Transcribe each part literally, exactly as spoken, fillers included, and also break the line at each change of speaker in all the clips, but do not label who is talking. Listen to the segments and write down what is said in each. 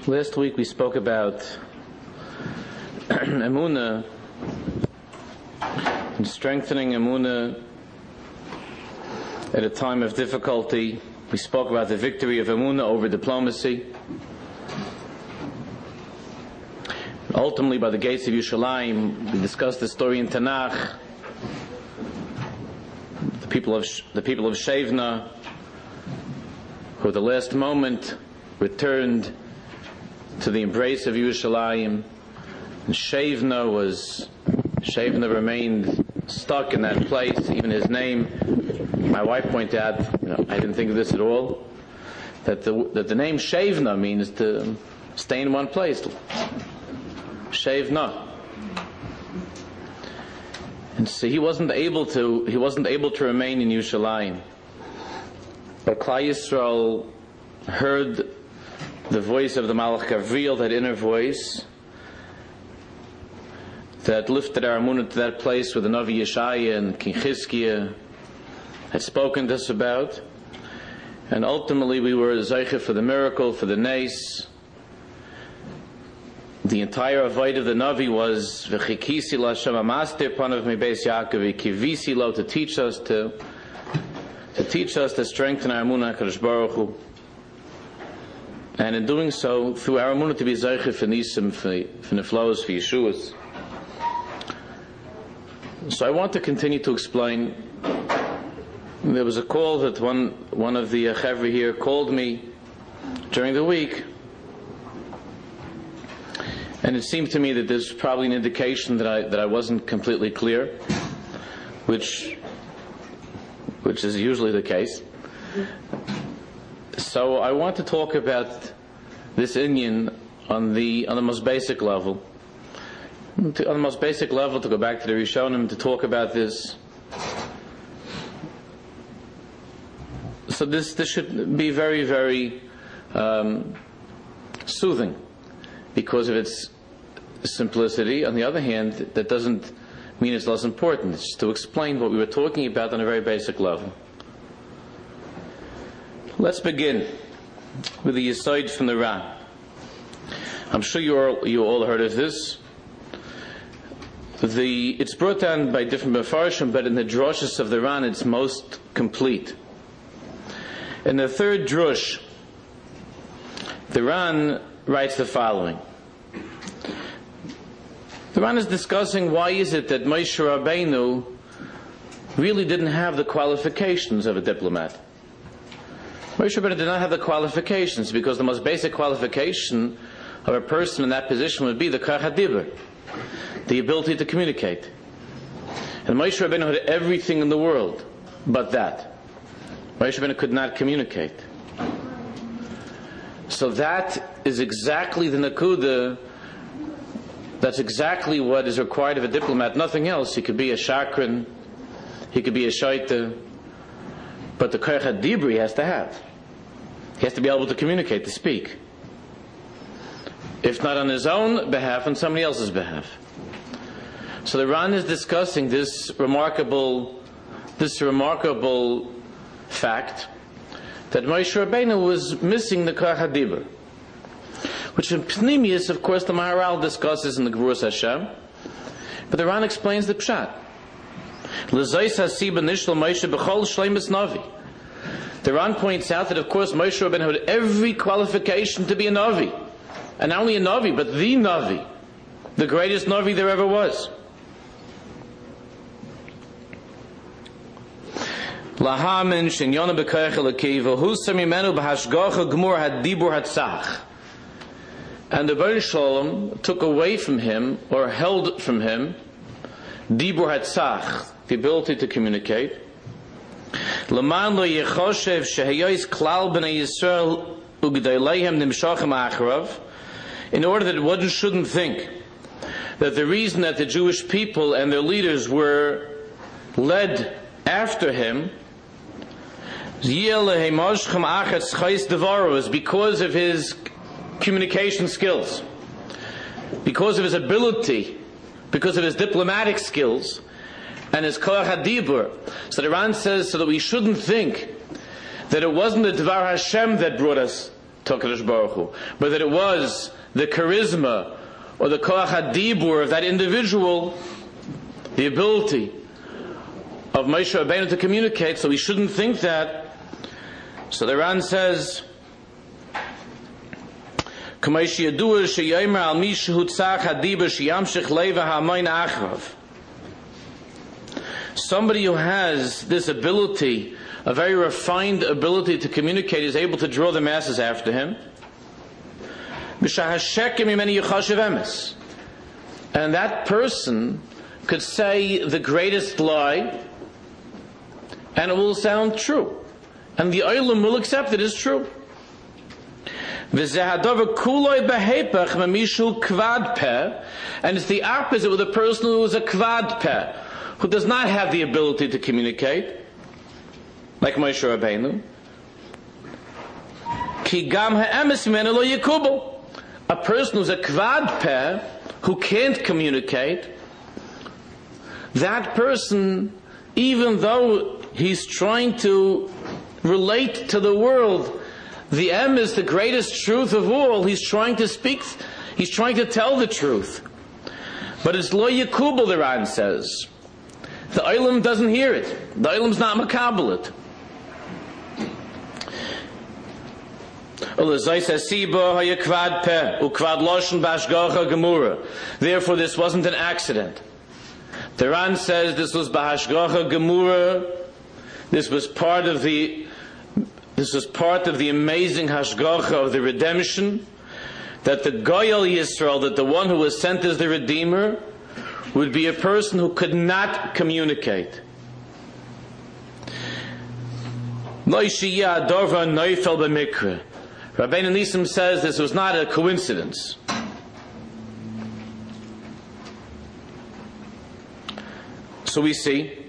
Last week we spoke about Emunah and strengthening Emunah at a time of difficulty. We spoke about the victory of Emunah over diplomacy. Ultimately, by the gates of Yerushalayim, we discussed the story in Tanakh. The people of the people of Shevna, who at the last moment returned to the embrace of Yerushalayim, and Shevna was Shevna remained stuck in that place. Even his name, my wife pointed out, you know, I didn't think of this at all, that the that the name Shevna means to stay in one place. Shevna. And so he wasn't able to he wasn't able to remain in Yerushalayim. But Klal Yisrael heard the voice of the Malach Gabriel, that inner voice that lifted our Emunah to that place where the Navi Yeshaya and King Chizkiah had spoken to us about. And ultimately we were Zeicha for the miracle, for the Nes. The entire avoid of the Navi was V'chikisi L'Hashem Amaster Panav Mebeis Yaakov V'kivisi Lo, to teach us to to teach us to strengthen our Emunah HaKadosh Baruch Hu. And in doing so, through our Emunah to be Zeicha for Nisim, for Neflos, for Yeshuas. So I want to continue to explain. There was a call that one one of the Chevri here called me during the week, and it seemed to me that there's probably an indication that I that I wasn't completely clear, which which is usually the case. So I want to talk about this inyan on the on the most basic level. To, on the most basic level, to go back to the Rishonim to talk about this. So this this should be very very um, soothing because of its simplicity. On the other hand, that doesn't mean it's less important. It's just to explain what we were talking about on a very basic level. Let's begin with the Yesod from the Ran. I'm sure you all, you all heard of this. The, it's brought down by different Mefarshim, but in the drushes of the Ran it's most complete. In the third drush, the Ran writes the following. The Ran is discussing why is it that Moshe Rabbeinu really didn't have the qualifications of a diplomat. Moshe Rabbeinu did not have the qualifications, because the most basic qualification of a person in that position would be the Koach HaDibur, the ability to communicate. And Moshe Rabbeinu had everything in the world but that. Moshe Rabbeinu could not communicate. So that is exactly the Nakuda, that's exactly what is required of a diplomat, nothing else. He could be a shakran, he could be a shaita, but the Koach HaDibur he has to have. He has to be able to communicate, to speak. If not on his own behalf, on somebody else's behalf. So the Ran is discussing this remarkable, this remarkable fact that Moshe Rabbeinu was missing the Koach HaDibur, which in Pnimius, of course, the Maharal discusses in the Gevuras Hashem, but the Ran explains the Pshat. L'zayis hasiba nishlo Moshe b'chol shleimus navi. The Ran points out that, of course, Moshe Rabbeinu had every qualification to be a navi, and not only a navi, but the navi, the greatest navi there ever was. Lahamin shenyona b'koach Elokai v'husar mimenu b'hashgacha gemur hadibur hatzach. And the Baruch Shalom took away from him, or held from him, dibur hatzach, the ability to communicate. L'man lo yechoshev shehayois klal b'nei Yisrael ugdeileihem nimshachem acharav, in order that one shouldn't think that the reason that the Jewish people and their leaders were led after him is because of his communication skills, because of his ability, because of his diplomatic skills, and his Koach HaDibur. So the Ran says, so that we shouldn't think that it wasn't the Dvar Hashem that brought us to HaKadosh Baruch Hu, but that it was the charisma or the koach hadibur of that individual, the ability of Moshe Rabbeinu to communicate, so we shouldn't think that. So the Ran says, somebody who has this ability, a very refined ability to communicate, is able to draw the masses after him. And that person could say the greatest lie, and it will sound true, and the Olam will accept it as true. And it's the opposite with a person who is a kvad peh, who does not have the ability to communicate, like Moshe Rabbeinu. A person who's a kvad peh, who can't communicate, that person, even though he's trying to relate to the world, the M is the greatest truth of all, he's trying to speak, he's trying to tell the truth. But it's lo yekubel, the Ran says. The Olam doesn't hear it. The Olam's not makabel it. Therefore, this wasn't an accident. The Ran says this was bahashgacha gemura. This was part of the This was part of the amazing hashgacha of the redemption, that the Goyal Yisrael, that the one who was sent as the Redeemer, would be a person who could not communicate. Rabbeinu Nisim says this was not a coincidence. So we see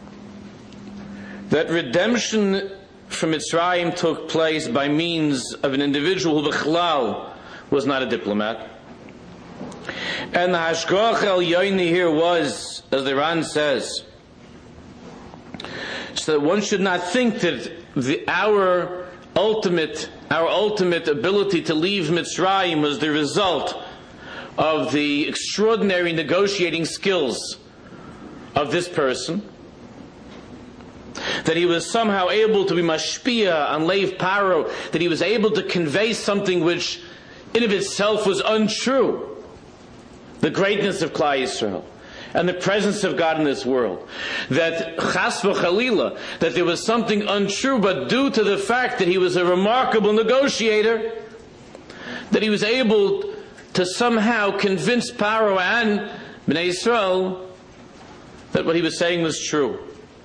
that redemption from Mitzrayim took place by means of an individual who b'chlal was not a diplomat. And the hashgach el yoini here was, as the Ran says, so that one should not think that the, our ultimate our ultimate ability to leave Mitzrayim was the result of the extraordinary negotiating skills of this person, that he was somehow able to be mashpia on Leiv Paro, that he was able to convey something which in of itself was untrue, the greatness of Klal Yisrael and the presence of God in this world, that chas v'chalila, that there was something untrue, but due to the fact that he was a remarkable negotiator, that he was able to somehow convince Paro and Bnei Yisrael that what he was saying was true.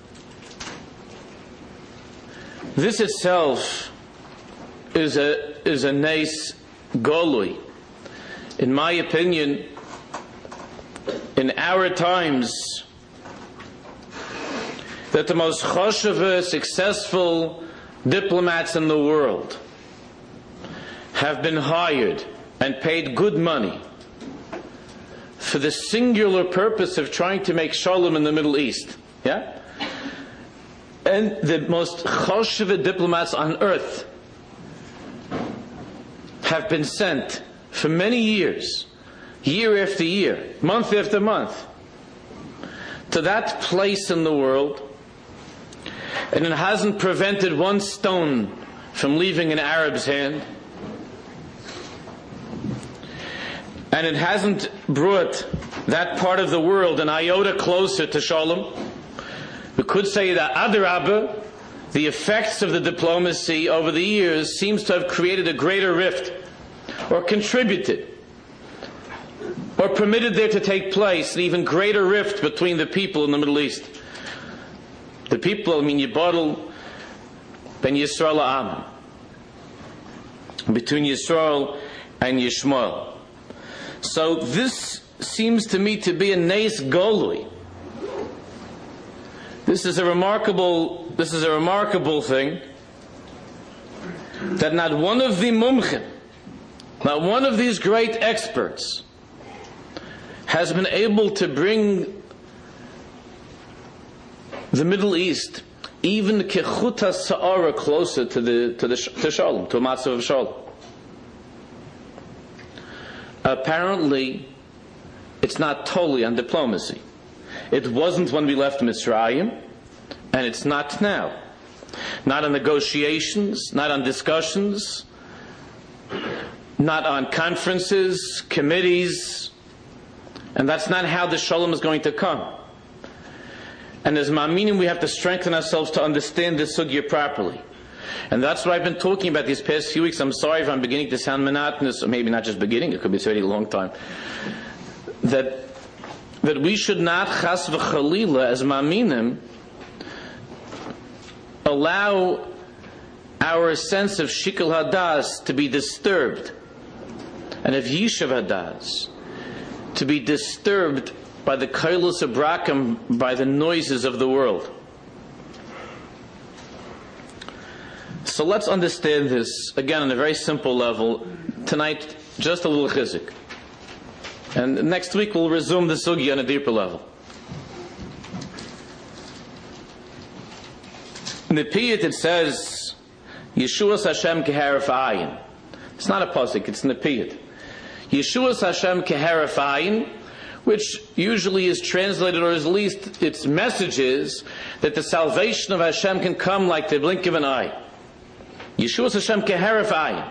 This itself is a is a nes golui. In my opinion, in our times, that the most choshev, successful diplomats in the world have been hired and paid good money for the singular purpose of trying to make shalom in the Middle East. Yeah? And the most choshev diplomats on earth have been sent for many years, year after year, month after month, to that place in the world, and it hasn't prevented one stone from leaving an Arab's hand, and it hasn't brought that part of the world an iota closer to shalom. We could say that Adarabba, the effects of the diplomacy over the years seems to have created a greater rift, or contributed, or permitted there to take place an even greater rift between the people in the Middle East. The people, I mean, Yibadal ben Yisrael Am, between Yisrael and Yishmael. So this seems to me to be a Nes Golui. This is a remarkable, this is a remarkable thing, that not one of the mumchim, not one of these great experts has been able to bring the Middle East even kechuta sa'ara closer to the to the to shalom, to a matzav of shalom. apparently it's not totally on diplomacy. It wasn't when we left Mitzrayim, and it's not now. Not on negotiations, not on discussions, not on conferences, committees, and that's not how the shalom is going to come. And as ma'aminim, we have to strengthen ourselves to understand this sugya properly. And that's what I've been talking about these past few weeks. I'm sorry if I'm beginning to sound monotonous, or maybe not just beginning, it could be already a long time. That that we should not, chas v'chalila, as ma'aminim, allow our sense of shikul hadas to be disturbed, and of yishuv hadas to be disturbed by the kailus abrakim, by the noises of the world. So let's understand this again on a very simple level. Tonight, just a little chizik, and next week we'll resume the sugya on a deeper level. In the Piyut it says, Yeshuas Hashem keharif ayin. It's not a pasuk, it's in the Piyut. Yeshuas Hashem keharif ayin, which usually is translated, or at least its message is, that the salvation of Hashem can come like the blink of an eye. Yeshuas Hashem keharif ayin.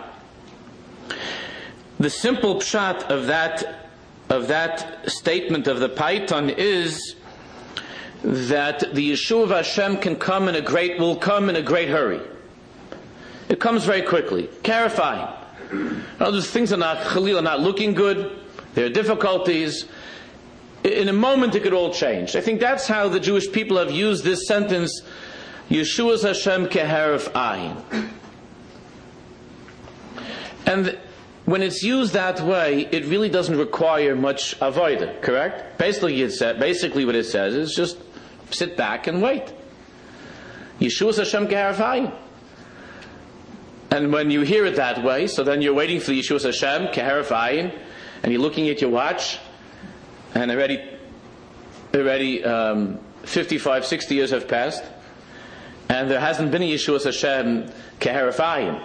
The simple pshat of that, of that statement of the Paiton is that the Yeshua of Hashem can come in a great, will come in a great hurry. It comes very quickly. Clarifying. Other things are not, Khalil, are not looking good. There are difficulties. In a moment it could all change. I think that's how the Jewish people have used this sentence, Yeshua's Hashem keharif ayin. And when it's used that way, it really doesn't require much avodah, correct? Basically, it said, basically what it says is just sit back and wait. Yeshua's Hashem keharif ayin. And when you hear it that way, so then you're waiting for the Yeshua's Hashem keharif ayin, and you're looking at your watch, and already, already um, fifty-five, sixty years have passed, and there hasn't been a Yeshua's Hashem keharif ayin.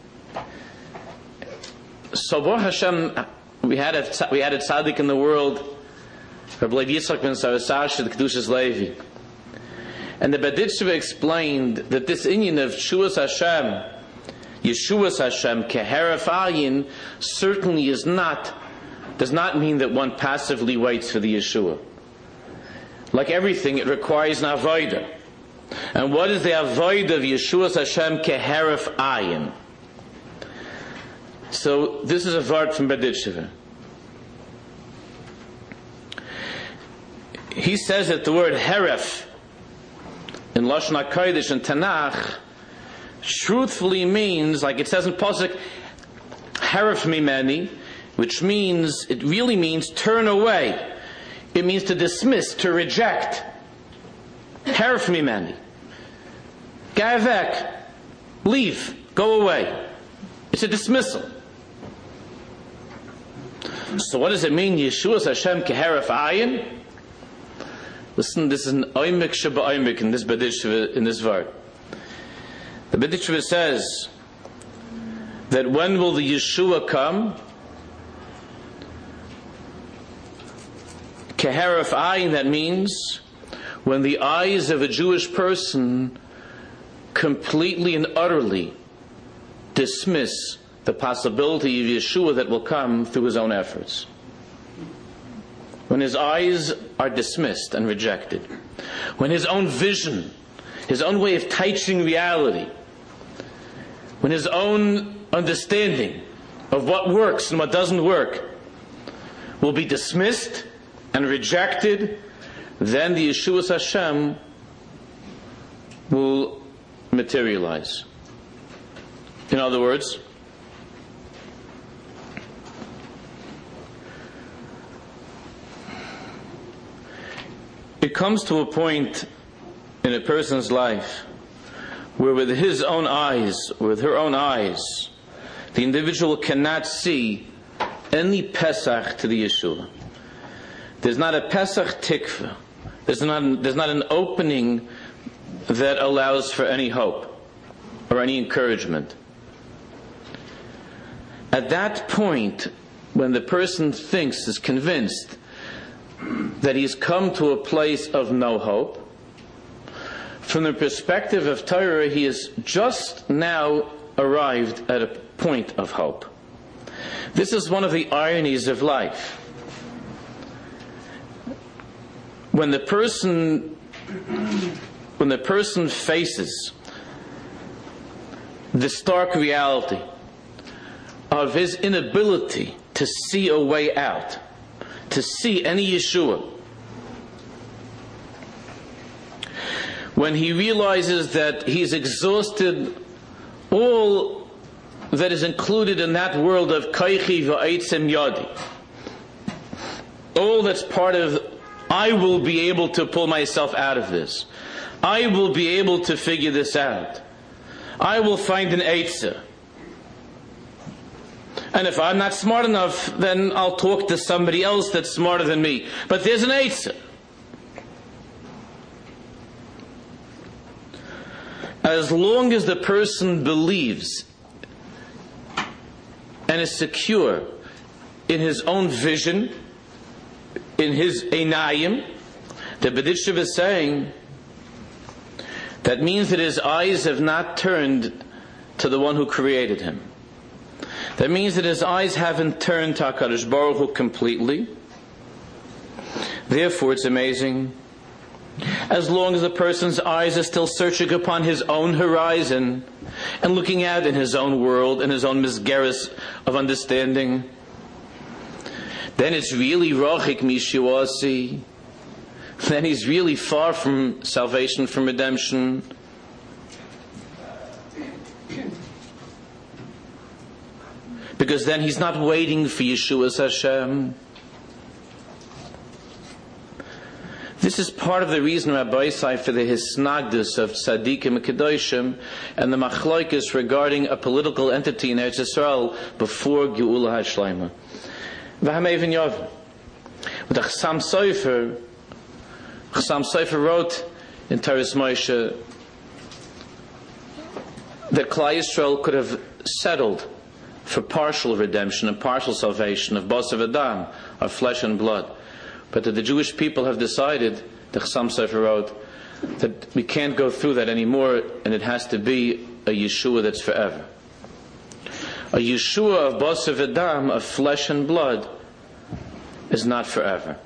So Baruch Hashem, we had a we had a tzaddik in the world, Rabbi Levi Yitzchak ben Sarasash, the Kedushas Levi, and the Baditshva explained that this inyan of Yeshua's Hashem, Yeshua's Hashem keharif ayin, certainly is not, does not mean that one passively waits for the Yeshua. Like everything, it requires an avodah. And what is the avodah of Yeshua's Hashem keharif ayin? So this is a vart from Baditshva. He says that the word heref in Lashon HaKodesh and Tanakh truthfully means, like it says in Pasuk, heref mimeni, which means, it really means turn away. It means to dismiss, to reject. Heref mimeni. Gavek. Leave. Go away. It's a dismissal. So what does it mean, Yeshua's Hashem keharif ayin? Listen, this is an oimik sheba oimik in this Baditshva, in this vart. The Baditshva says that when will the Yeshua come? Keharif ayin, that means when the eyes of a Jewish person completely and utterly dismiss the possibility of Yeshua that will come through his own efforts. When his eyes are dismissed and rejected. When his own vision, his own way of teaching reality, when his own understanding of what works and what doesn't work will be dismissed and rejected, then the Yeshua's Hashem will materialize. In other words, it comes to a point in a person's life where with his own eyes, with her own eyes, the individual cannot see any Pesach to the Yeshua. There's not a Pesach tikva. There's not, there's not an opening that allows for any hope or any encouragement. At that point, when the person thinks, is convinced that he's come to a place of no hope, from the perspective of Torah, he has just now arrived at a point of hope. This is one of the ironies of life. When the person, when the person faces the stark reality of his inability to see a way out, to see any Yeshua, when he realizes that he's exhausted all that is included in that world of Kaichi v'Eitzem Yadi, all that's part of, I will be able to pull myself out of this, I will be able to figure this out, I will find an Eitzah, and if I'm not smart enough, then I'll talk to somebody else that's smarter than me, but there's an Eitzah. As long as the person believes and is secure in his own vision, in his einayim, the B'ditchev is saying, that means that his eyes have not turned to the one who created him. That means that his eyes haven't turned to HaKadosh Baruch Hu completely. Therefore, it's amazing. As long as a person's eyes are still searching upon his own horizon and looking out in his own world, in his own misgeris of understanding, then it's really rochik mishuasi. Then he's really far from salvation, from redemption. Because then he's not waiting for Yeshua's Hashem. This is part of the reason, Rabbi Isai, for the hisnagdus of tzaddikim and kedoshim and the machloikis regarding a political entity in Eretz Yisrael before Geula HaShleima. V'hamevin Yov. With the Chassam Sofer, Chassam Sofer wrote in Teres Moshe that Klal Yisrael could have settled for partial redemption and partial salvation of Basav Adam, of flesh and blood. But that the Jewish people have decided, the Chassam Sofer wrote, that we can't go through that anymore, and it has to be a Yeshua that's forever. A Yeshua of Basav Adam, of flesh and blood, is not forever.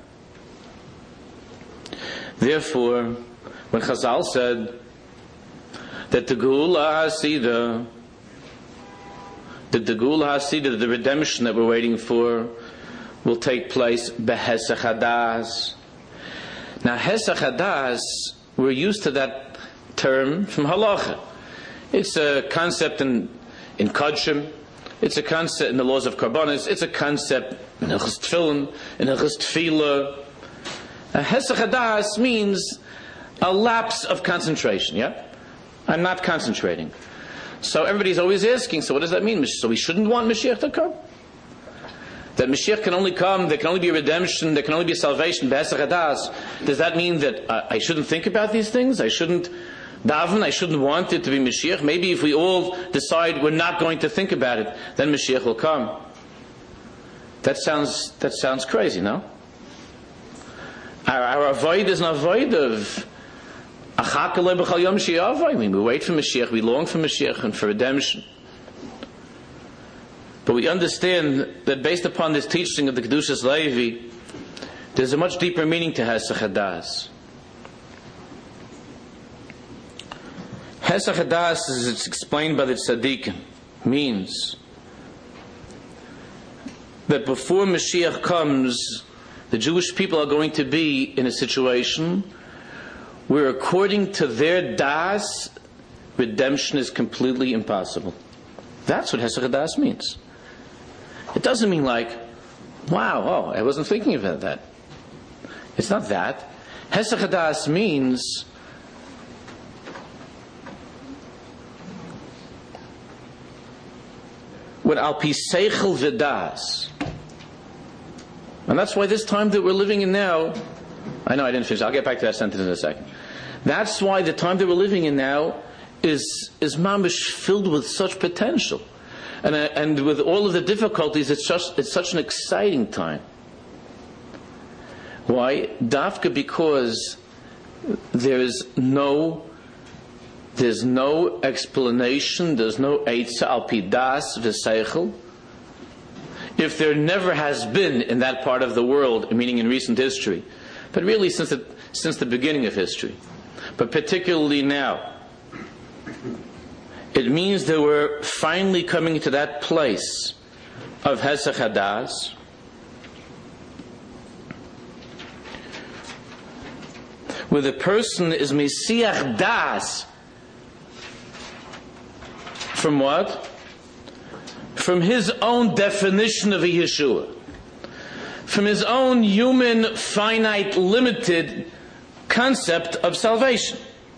Therefore, when Chazal said that the Geula HaSida, that the Geula HaSida, the redemption that we're waiting for, will take place behesach hadas. Now, hesach hadas, we're used to that term from halacha. It's a concept in in kodshim. It's a concept in the laws of karbonis. It's a concept in Hilchos Tefillin, in Hilchos Tefillah. Hesach hadas means a lapse of concentration. Yeah, I'm not concentrating. So everybody's always asking, so what does that mean? So we shouldn't want Mashiach to come? That Mashiach can only come, there can only be redemption, there can only be salvation, B'esach Hadas. Does that mean that uh, I shouldn't think about these things? I shouldn't daven, I shouldn't want it to be Mashiach? Maybe if we all decide we're not going to think about it, then Mashiach will come. That sounds, that sounds crazy, no? Our, our avoid is an avoid of Achakalei b'chal yom she'avai. We wait for Mashiach, we long for Mashiach and for redemption. But we understand that based upon this teaching of the Kedushas Levi, there's a much deeper meaning to Hesach Hadas. Hesach Hadas, as it's explained by the Tzaddikim, means that before Mashiach comes, the Jewish people are going to be in a situation where, according to their das, redemption is completely impossible. That's what Hesach Hadas means. It doesn't mean like, wow, oh, I wasn't thinking about that. It's not that. Hesach Hadas means when al pi seichel v'das. And that's why this time that we're living in now, I know I didn't finish, I'll get back to that sentence in a second. That's why the time that we're living in now is, is mamish filled with such potential. And, uh, and with all of the difficulties, it's just it's such an exciting time. Why? Dafka, because there's no there's no explanation, there's no eitza al pi das v'seichel. If there never has been in that part of the world, meaning in recent history, but really since the, since the beginning of history, but particularly now, it means that we're finally coming to that place of Hesach Hadas, where the person is Mesiach Das. From what? From his own definition of a Yeshua. From his own human, finite, limited concept of salvation.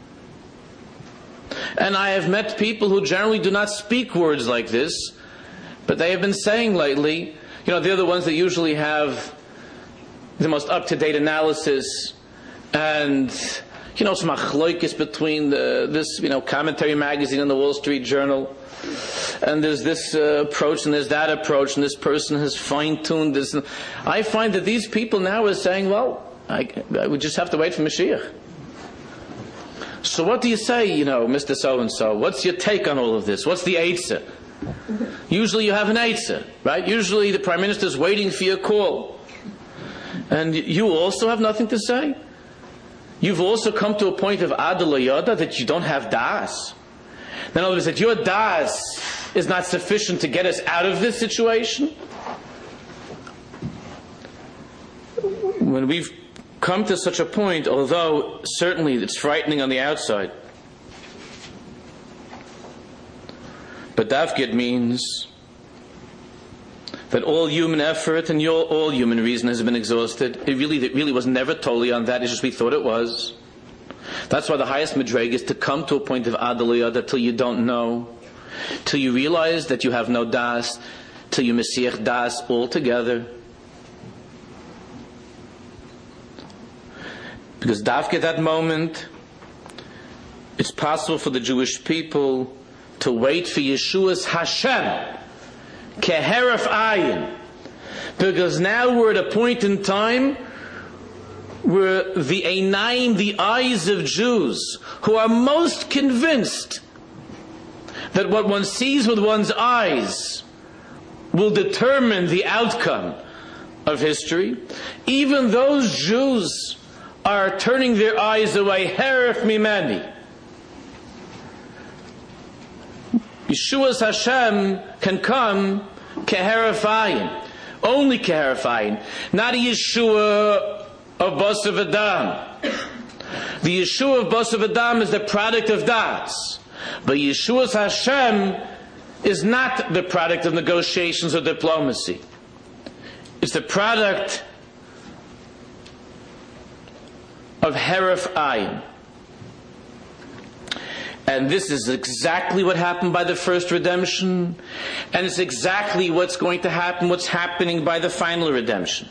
And I have met people who generally do not speak words like this, but they have been saying lately, you know, they're the ones that usually have the most up-to-date analysis, and, you know, some achloikis between the, this, you know, commentary magazine and the Wall Street Journal. And there's this uh, approach and there's that approach, and this person has fine-tuned this. I find that these people now are saying, well, I, I would just have to wait for Mashiach. So what do you say, you know, Mister So-and-so? What's your take on all of this? What's the eitzah? Usually you have an eitzah, right? Usually the Prime Minister is waiting for your call. And you also have nothing to say? You've also come to a point of adul yada that you don't have das. In other words, that your das is not sufficient to get us out of this situation? When we've come to such a point, although certainly it's frightening on the outside, but Dafgid means that all human effort and all, all human reason has been exhausted. It really, it really was never totally on that, it's just we thought it was. That's why the highest madreg is to come to a point of adul yada till you don't know, till you realize that you have no das, till you mesiach das altogether. Because dafka at that moment, it's possible for the Jewish people to wait for Yeshua's Hashem, keheref ayin. Because now we're at a point in time where the einayim, the eyes of Jews, who are most convinced that what one sees with one's eyes will determine the outcome of history, even those Jews are turning their eyes away. Heref mimeni. Yeshua's Hashem can come keheref ayin, only keheref ayin, not a Yeshua of Basav Adam. The Yeshua of Basav Adam is the product of Das, but Yeshua's Hashem is not the product of negotiations or diplomacy. It's the product of Heref Ayin. And this is exactly what happened by the first redemption, and it's exactly what's going to happen, what's happening by the final redemption.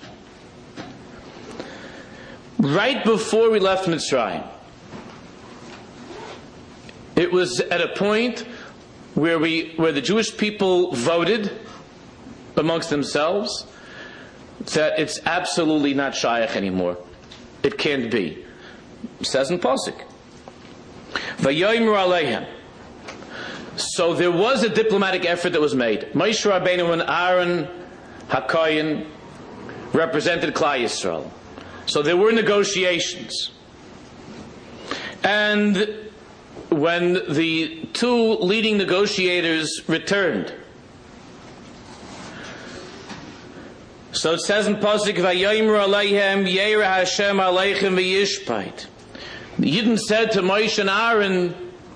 Right before we left Mitzrayim, it was at a point where we, where the Jewish people voted amongst themselves that it's absolutely not Shaykh anymore. It can't be. It says in Pasuk, Vayomer Aleihem. So there was a diplomatic effort that was made. Moshe Rabbeinu and Aaron HaKohen represented Klal Yisrael. So there were negotiations. And when the two leading negotiators returned, so it says in Pasuk, Vayomer Aleihem Yeira Hashem Aleichem V'yishpait. The Yidden said to Moshe and Aaron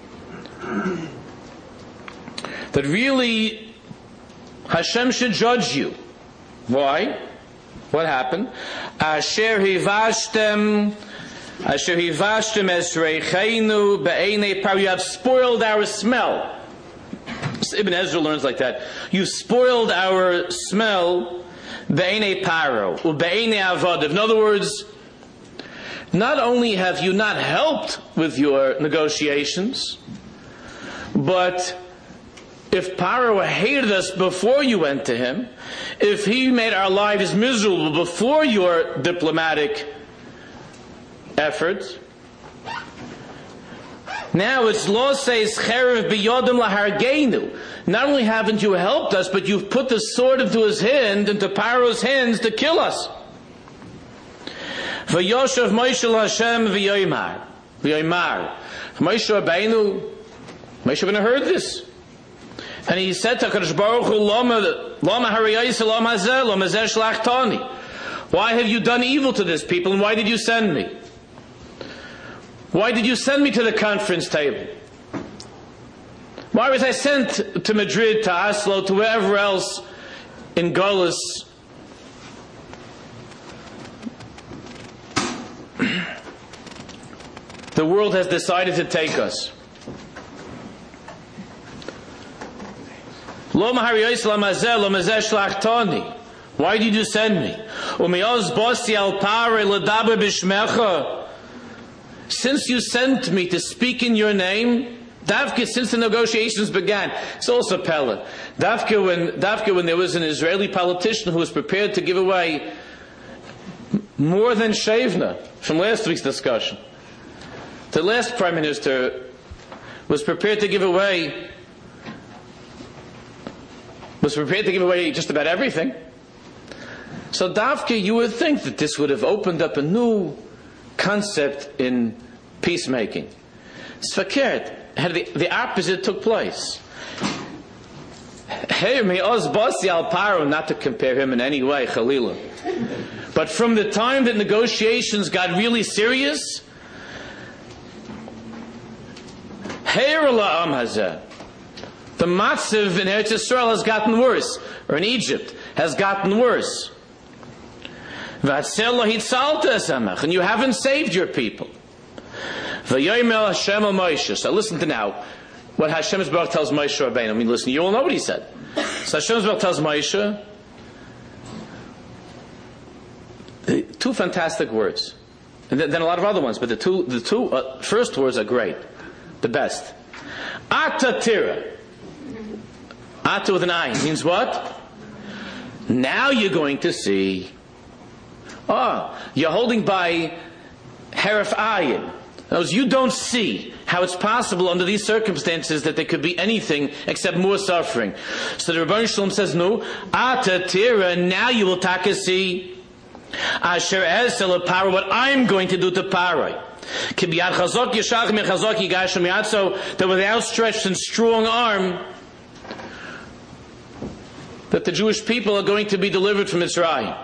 that really Hashem should judge you. Why? What happened? Asher hivashtem, Asher hivashtem esreicheinu be'enei par. You have spoiled our smell. Ibn Ezra learns like that. You spoiled our smell be'enei paro u'be'enei avodav. In other words, not only have you not helped with your negotiations, but if Paro hated us before you went to him, if he made our lives miserable before your diplomatic efforts, now it's law says, Cherev biyodim lahargeinu. Not only haven't you helped us, but you've put the sword into his hand, into Paro's hands to kill us. V'yoshev Moshe Hashem v'yoymar. V'yoymar. Moshe Rabbeinu, Moshe Rabbeinu heard this. And he said to HaKadosh Baruch Hu, Lama, Lama hariyayis, Lama hazeh, Lama zeh shlachtani. Why have you done evil to this people, and why did you send me? Why did you send me to the conference table? Why was I sent to Madrid, to Oslo, to wherever else in Golis? The world has decided to take us. Why did you send me? Since you sent me to speak in your name, Davka, since the negotiations began, it's also Pella. Davka when, Davka when there was an Israeli politician who was prepared to give away more than Shevna from last week's discussion. The last prime minister was prepared to give away, was prepared to give away just about everything. So Davka, you would think that this would have opened up a new concept in peacemaking. It's verkehrt. The, the opposite took place. Hey, me oz basi al Paro, not to compare him in any way, Chalila. But from the time that negotiations got really serious, Heir la'am hazeh, the matziv in Eretz Yisrael has gotten worse, or in Egypt has gotten worse. And you haven't saved your people. So listen to now what Hashem Yisbarach tells Moshe Rabbeinu. I mean, listen, you all know what he said. So Hashem Yisbarach tells Moshe two fantastic words, and then a lot of other ones, but the two, the two uh, first words are great, the best. Ata tira. Ata with an ayin means what? Now you're going to see. Ah, you're holding by Heref Ayin. In other words, you don't see how it's possible under these circumstances that there could be anything except more suffering. So the Rebbeinu Shalom says, no, Ata tira, now you will taka see Asher esel Paro, what I'm going to do to Paro. Kibiyad chazok yishach mi chazok yigash miyad, so that with the outstretched and strong arm, that the Jewish people are going to be delivered from Mitzrayim.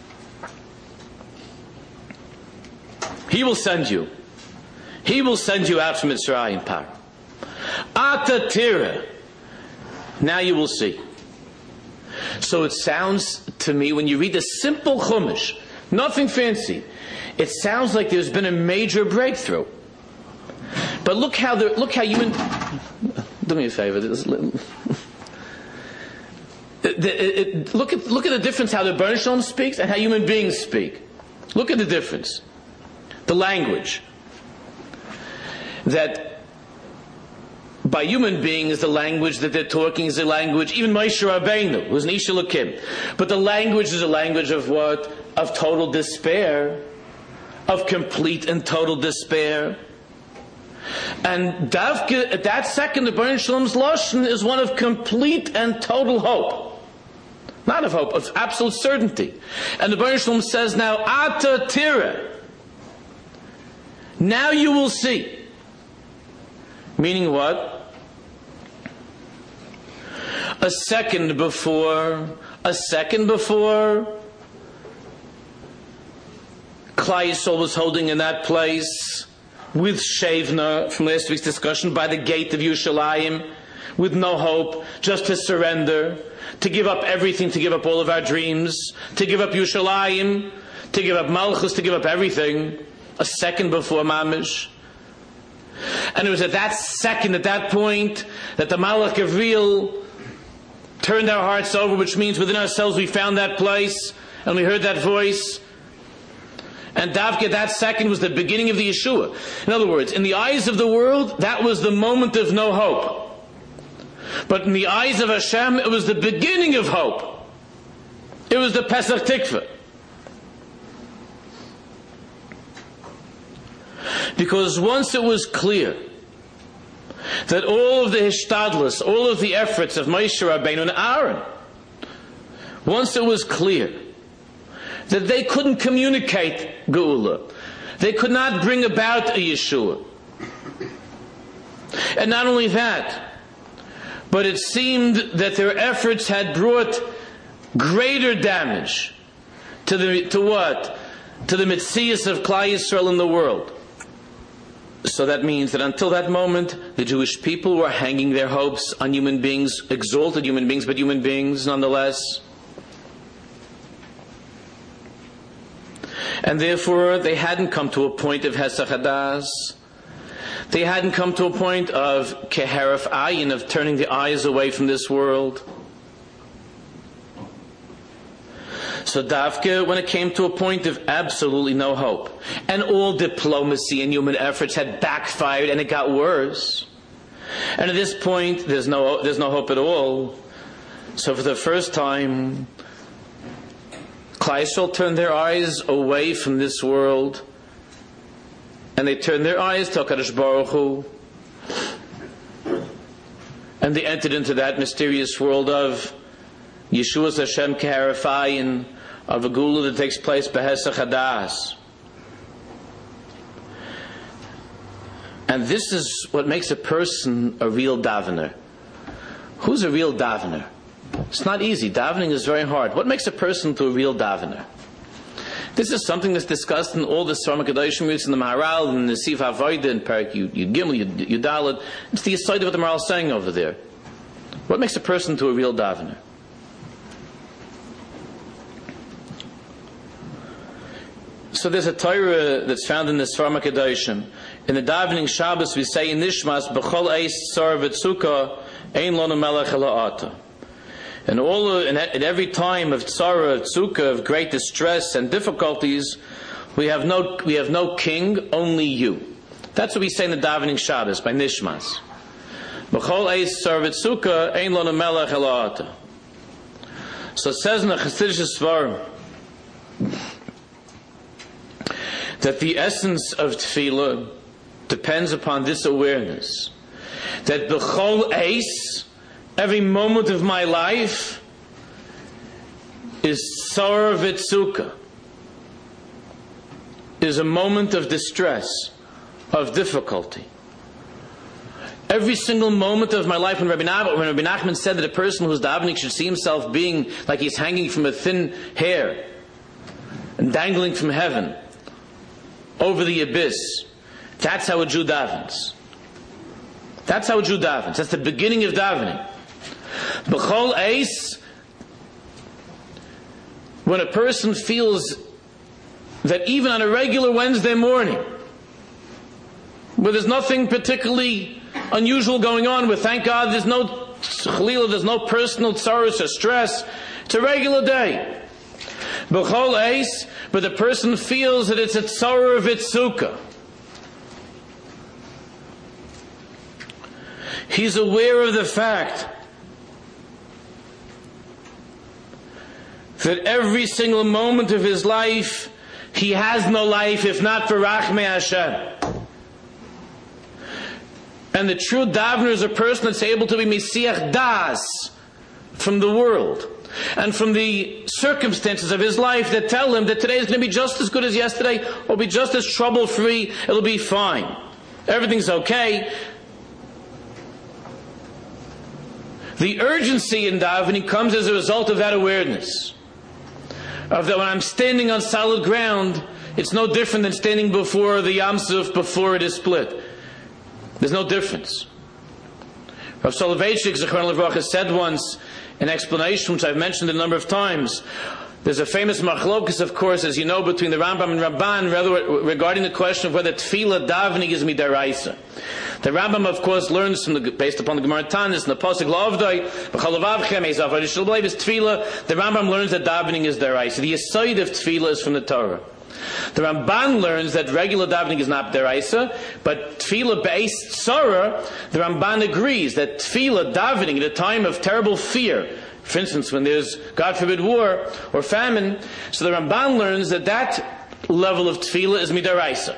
He will send you. He will send you out from Mitzrayim, Paro. Ata tira. Now you will see. So it sounds to me, when you read the simple Chumash, nothing fancy, it sounds like there's been a major breakthrough. But look how the look how human. Do me a favor. This, the, it, it, look at look at the difference how the Rebbeinu Shalom speaks and how human beings speak. Look at the difference. The language. That by human beings, the language that they're talking is a language, even Moshe Rabbeinu, who's an Ish Elokim. But the language is a language of what? Of total despair. Of complete and total despair. And Davka, at that second, the Rebbeinu Shalom's Lashon is one of complete and total hope. Not of hope, of absolute certainty. And the Rebbeinu Shalom says now, Ata tira. Now you will see. Meaning what? A second before, a second before, Klal Yisrael was holding in that place with Shevna from last week's discussion by the gate of Yerushalayim, with no hope, just to surrender, to give up everything, to give up all of our dreams, to give up Yerushalayim, to give up Malchus, to give up everything. A second before Mamish. And it was at that second, at that point, that the Malach Gavril turned our hearts over, which means within ourselves we found that place, and we heard that voice. And Davka, that second was the beginning of the Yeshua. In other words, in the eyes of the world, that was the moment of no hope. But in the eyes of Hashem, it was the beginning of hope. It was the Pesach Tikva. Because once it was clear that all of the hishtadlus, all of the efforts of Moshe Rabbeinu and Aaron, once it was clear that they couldn't communicate Geula, they could not bring about a Yeshua. And not only that, but it seemed that their efforts had brought greater damage to the to what? To the Metzias of Klal Yisrael in the world. So that means that until that moment, the Jewish people were hanging their hopes on human beings, exalted human beings, but human beings nonetheless. And therefore, they hadn't come to a point of Hesach Hadas. They hadn't come to a point of Keheref Ayin, of turning the eyes away from this world. So Davke, when it came to a point of absolutely no hope, and all diplomacy and human efforts had backfired, and it got worse, and at this point there's no there's no hope at all. So for the first time, Klal Yisrael turned their eyes away from this world, and they turned their eyes to HaKadosh Baruch Hu, and they entered into that mysterious world of Yeshua's Hashem Keheref Ayin, of a Geula that takes place Behesach Hadas. And this is what makes a person a real davener. Who's a real davener? It's not easy. Davening is very hard. What makes a person to a real davener? This is something that's discussed in all the Svarim HaKadoshim roots, in the Maharal, in the Sif HaVodah, in Perak Yud Gimel, Yud Dalet. It's the aside of what the Maharal is saying over there. What makes a person to a real davener? So there's a Torah that's found in the Svarim HaKadoshim. In the davening Shabbos we say in Nishmas, B'chol eis tzar v'tzukah, ein lonu melech ela'ata. And all, in every time of tzara, of tzukah, of great distress and difficulties, we have no we have no king, only you. That's what we say in the davening Shabbos by Nishmas. B'chol eis tzar v'tzukah, ein lonu melech ela'ata. So it says in the Chassidish Svarim that the essence of tefillah depends upon this awareness that b'chol eis, every moment of my life, is tzara v'tzukah, is a moment of distress, of difficulty. Every single moment of my life, when Rabbi, Nach- when Rabbi Nachman said that a person who's davening should see himself being like he's hanging from a thin hair and dangling from heaven over the abyss, that's how a Jew davens. That's how a Jew davens. That's the beginning of davening. B'chol eis, when a person feels that even on a regular Wednesday morning, where there's nothing particularly unusual going on, where thank God there's no chalila, there's no personal tsaros or stress, it's a regular day. B'chol eis, but the person feels that it's a tzara v'tzukah. He's aware of the fact that every single moment of his life, he has no life if not for Rachmei Hashem. And the true davener is a person that's able to be Mesiach Das from the world and from the circumstances of his life that tell him that today is going to be just as good as yesterday, or be just as trouble-free, it'll be fine. Everything's okay. The urgency in davening comes as a result of that awareness. Of that when I'm standing on solid ground, it's no different than standing before the Yam Suf before it is split. There's no difference. Rav Soloveitchik, Zechron Levracha, said once, an explanation which I've mentioned a number of times. There's a famous machlokus, of course, as you know, between the Rambam and Ramban regarding the question of whether tefillah davening is midaraisa. The Rambam, of course, learns from the, based upon the Gemara Tanis and the Pasuk La'avdai, b'chalavavchem eizavah yishal b'leiv is tefillah. The Rambam learns that davening is daraisa. The aside of tefillah is from the Torah. The Ramban learns that regular davening is not deraisa, but tefillah be'es tzara, the Ramban agrees that tefillah davening at a time of terrible fear, for instance, when there's, God forbid, war or famine, so the Ramban learns that that level of tefillah is midaraisa.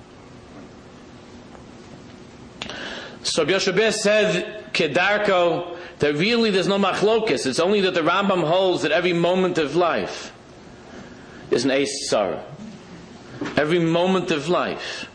So Rabbi Yoshe said, Kedarko, that really there's no machlokes. It's only that the Rambam holds that every moment of life is an eis tzara. Every moment of life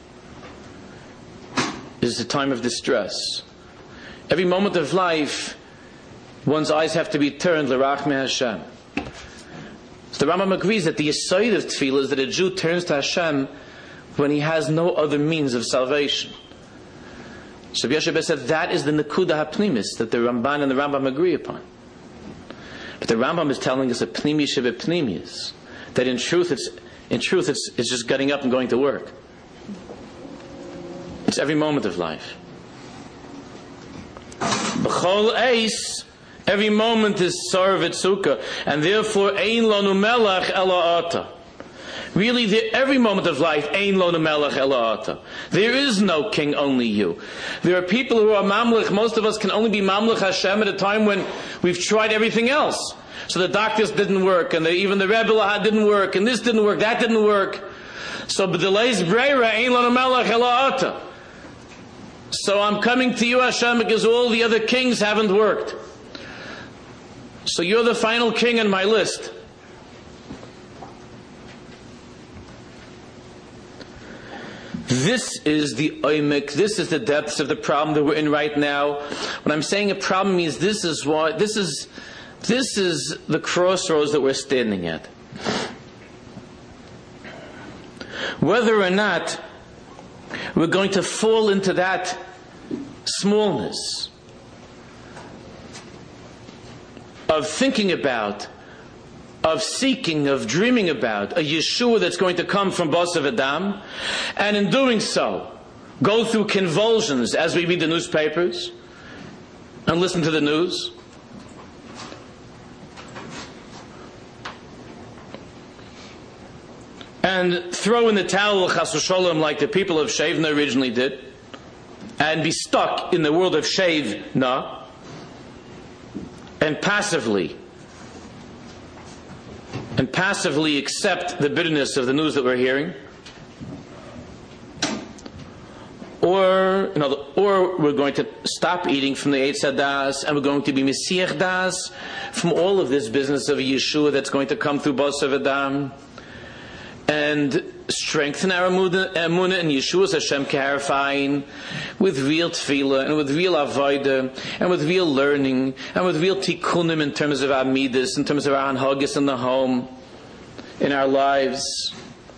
is a time of distress. Every moment of life, one's eyes have to be turned l'rachmei Hashem. So the Rambam agrees that the yesod of tefillah is that a Jew turns to Hashem when he has no other means of salvation. So Rabbi Yoshe said that is the nekuda hapnimis that the Ramban and the Rambam agree upon. But the Rambam is telling us a pnimi shebe pnimius, that in truth it's in truth it's it's just getting up and going to work. It's every moment of life. B'chol eis, every moment is sar v'tzukah, and therefore ein lanu melech ela ata. Really, the, every moment of life, ein lanu melech ela ata. There is no king, only you. There are people who are mamlech. Most of us can only be mamlech Hashem at a time when we've tried everything else. So the doctors didn't work, and the, even the Rebbe didn't work, and this didn't work, that didn't work. So b'deleis breira ein lanu melech ela ata. So I'm coming to you, Hashem, because all the other kings haven't worked. So you're the final king on my list. This is the oimik, this is the depths of the problem that we're in right now. When I'm saying a problem means this is why, this is, this is the crossroads that we're standing at. Whether or not we're going to fall into that smallness of thinking about, of seeking, of dreaming about a Yeshua that's going to come from Basav Adam, and in doing so, go through convulsions as we read the newspapers and listen to the news. And throw in the towel chas v'sholom like the people of Shevna originally did, and be stuck in the world of Shevna, and passively and passively accept the bitterness of the news that we're hearing, or you know, or we're going to stop eating from the Eitz Hadas, and we're going to be Mesiach Das from all of this business of a Yeshua that's going to come through Basav Adam, and strengthen our emunah in Yeshua's Hashem Keharfain with real tefillah and with real avodah and with real learning and with real tikkunim in terms of our midas, in terms of our anhagis in the home, in our lives.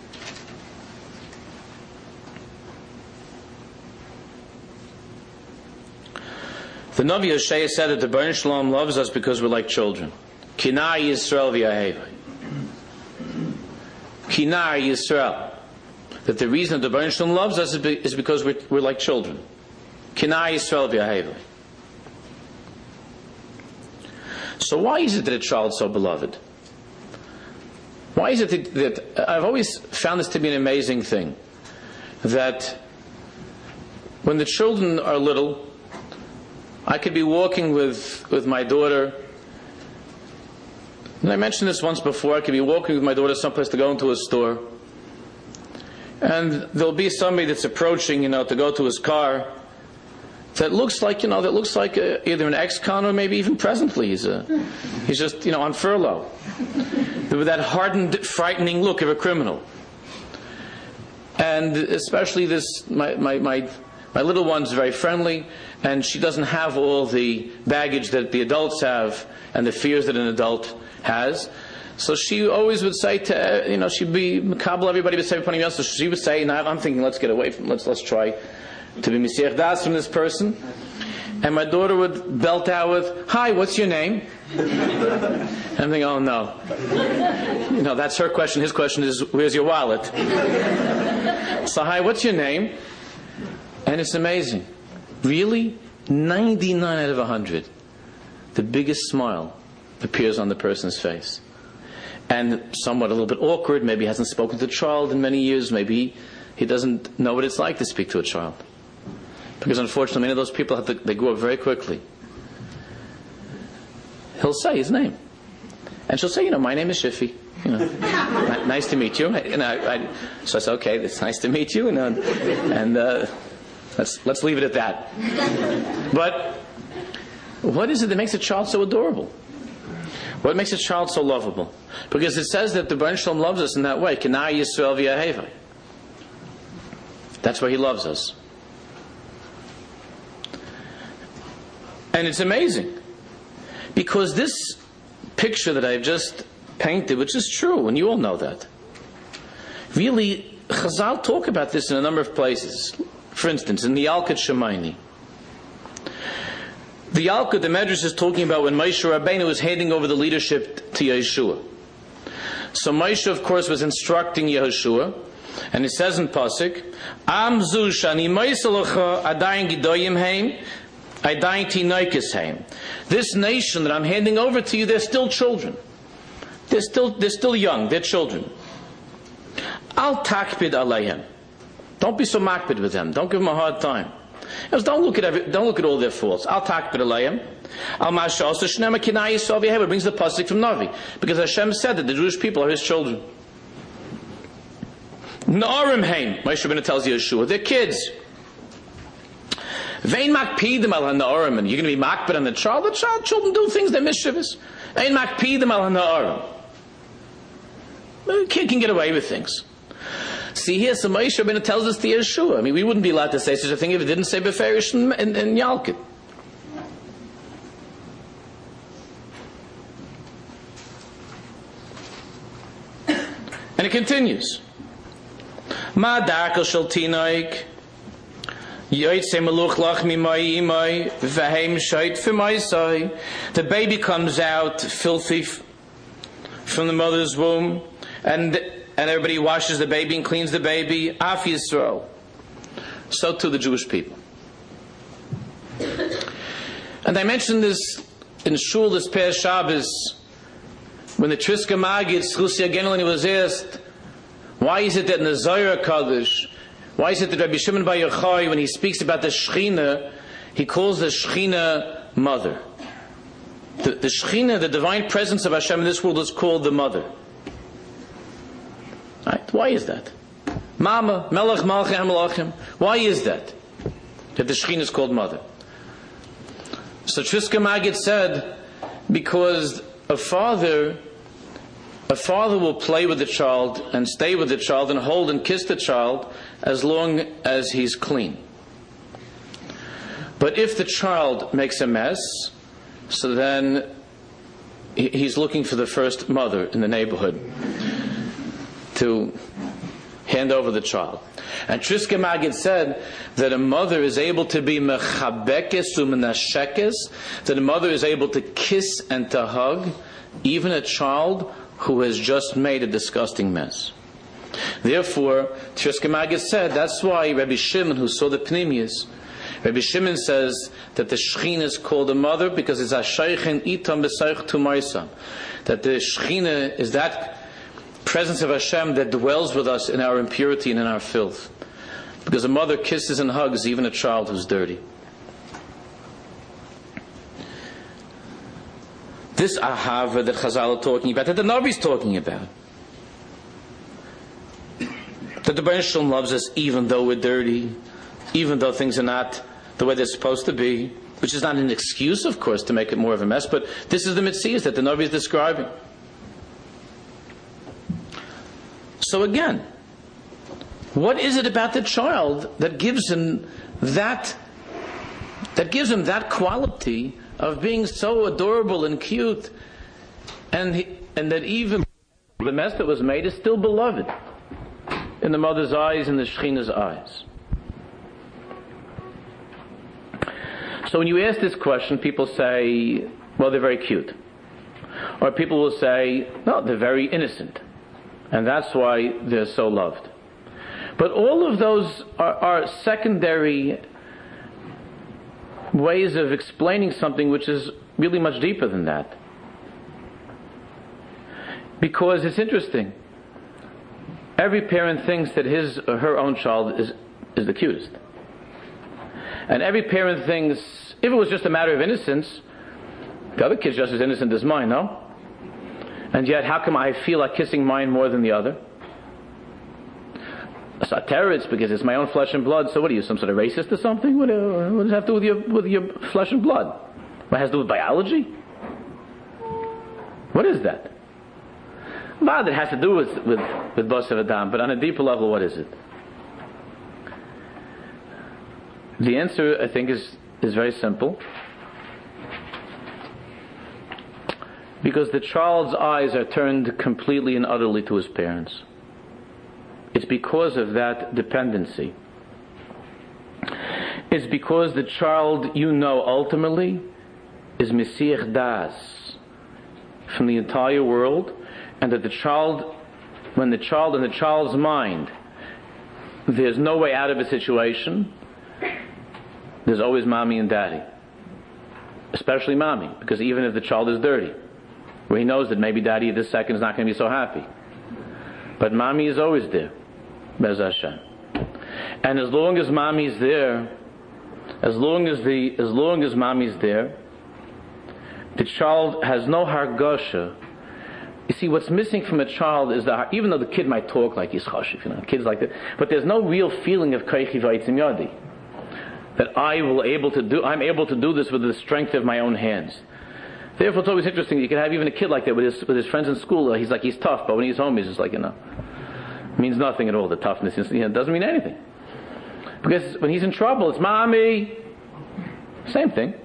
The Navi Hosea said that the Baruch Shalom loves us because we're like children. Kinai Yisrael v'yahev. Kinar Yisrael. That the reason that the Baruch Shalom loves us is because we're, we're like children. Kinar Yisrael v'yahev. So why is it that a child is so beloved? Why is it that, that I've always found this to be an amazing thing, that when the children are little, I could be walking with, with my daughter, and I mentioned this once before, I could be walking with my daughter someplace to go into a store, and there'll be somebody that's approaching, you know, to go to his car, that looks like, you know, that looks like a, either an ex-con or maybe even presently he's a, he's just, you know, on furlough. With that hardened, frightening look of a criminal. And especially this, my, my, my, my little one's very friendly, and she doesn't have all the baggage that the adults have and the fears that an adult has. So she always would say to, you know, she'd be makabel everybody would say upon else. So she would say, and I'm thinking, let's get away from, let's let's try to be Mesiach Das from this person. And my daughter would belt out with, "Hi, what's your name?" And I'm thinking, oh no. You know, that's her question. His question is, where's your wallet? So, hi, what's your name? And it's amazing. Really? ninety-nine out of one hundred. The biggest smile appears on the person's face. and somewhat a little bit awkward. Maybe he hasn't spoken to a child in many years. Maybe he doesn't know what it's like to speak to a child. Because unfortunately, many of those people have to, they grow up very quickly. He'll say his name. And she'll say, you know, my name is Shifi. You know, nice to meet you. And I, I, so I said, okay, it's nice to meet you. And, uh, and uh, let's, let's leave it at that. But what is it that makes a child so adorable? What makes a child so lovable? Because it says that the Baruch Shalom loves us in that way. K'nai Yisrael v'Yaheva. That's why He loves us. And it's amazing. Because this picture that I've just painted, which is true, and you all know that, really, Chazal talk about this in a number of places. For instance, in the Yalkut Shemaini. The Yalkut, the Medrash, is talking about when Moshe Rabbeinu was handing over the leadership to Yeshua. So Moshe, of course, was instructing Yehoshua, and it says in Pasuk, Am zu shani moiselecha adayin gidoyim heim, adayin tinoikis heim. This nation that I'm handing over to you, they're still children. They're still, they're still young. They're children. Al takbid alayhim. Don't be so makbid with them. Don't give them a hard time. Don't look at every, don't look at all their faults. Al takbid alayhim. Al mashal shnema kinai yisrael v'yaheva brings the pasuk from Navi, because Hashem said that the Jewish people are His children. Na'arim heim. Moshe Rabbeinu tells Yeshua, they're kids. Vein makpidim al hana'arim. And you're going to be makbid on the child. The child, children do things, they're mischievous. Vein makpidim al hana'arim. A kid can get away with things. See here, so Moshe Rabbeinu tells us the Yeshua. I mean, we wouldn't be allowed to say such a thing if it didn't say Beferish in, in, in Yalkut. And it continues. Ma darkel shel tinoik yoytze meluch lach mimai imai v'heim shoyt f'maisai. The baby comes out filthy from the mother's womb, and and everybody washes the baby and cleans the baby. Af Yisrael. So too the Jewish people. And I mentioned this in Shul this past Shabbos, when the Triska Magid Schusi Agenelini was asked, why is it that in the Zohar Kadosh, why is it that Rabbi Shimon Bar Yochai, when he speaks about the Shechina, he calls the Shechina mother? The, the Shechina, the divine presence of Hashem in this world, is called the mother. Right? Why is that? Mama, Melech Malchei HaMelachim. Why is that? That the Shechina is called mother. So Triska Magid said, because a father, a father will play with the child and stay with the child and hold and kiss the child as long as he's clean. But if the child makes a mess, so then he's looking for the first mother in the neighborhood to hand over the child. And Triska Magid said that a mother is able to be mechabekes umenashekes, that a mother is able to kiss and to hug even a child who has just made a disgusting mess. Therefore, Triska Magid said that's why Rabbi Shimon, who saw the Pnimius, Rabbi Shimon says that the Shechina is called a mother because it's a Shaykhin itam b'saych tumaisa, that the Shechina is that presence of Hashem that dwells with us in our impurity and in our filth. Because a mother kisses and hugs even a child who's dirty. This ahava that Chazal are talking about, that the Navi is talking about, that the Baruch Shalom loves us even though we're dirty, even though things are not the way they're supposed to be, which is not an excuse, of course, to make it more of a mess, but this is the mitzvah that the Navi is describing. So again, what is it about the child that gives him that that gives him that quality of being so adorable and cute, and he, and that even the mess that was made is still beloved in the mother's eyes and the Shechina's eyes? So when you ask this question, people say, well, they're very cute. Or people will say, no, they're very innocent. And that's why they're so loved. But all of those are, are secondary ways of explaining something which is really much deeper than that. Because it's interesting. Every parent thinks that his or her own child is, is the cutest. And every parent thinks, if it was just a matter of innocence, the other kid's just as innocent as mine, no? And yet, how come I feel like kissing mine more than the other? So it's because it's my own flesh and blood. So what are you, some sort of racist or something? What, uh, what does it have to do with your, with your flesh and blood? What has to do with biology? What is that? Well, it has to do with with with Basar Adam, but on a deeper level, what is it? The answer, I think, is is very simple. Because the child's eyes are turned completely and utterly to his parents. It's because of that dependency. It's because the child, you know, ultimately is Mesiach Das from the entire world, and that the child, when the child in the child's mind, there's no way out of a situation, there's always mommy and daddy. Especially mommy, because even if the child is dirty, where he knows that maybe daddy this second is not going to be so happy. But mommy is always there. Bez Hashem. And as long as mommy's there, as long as the as long as mommy's there, the child has no hargasha. You see, what's missing from a child is that even though the kid might talk like he's chashiv, you know, kids like that, but there's no real feeling of kaichi v'aitzim yadi. That I will able to do I'm able to do this with the strength of my own hands. Therefore, it's always interesting. You can have even a kid like that with his with his friends in school. He's like he's tough, but when he's home, he's just like, you know, it means nothing at all. The toughness, you know, it doesn't mean anything. Because when he's in trouble, it's mommy. Same thing.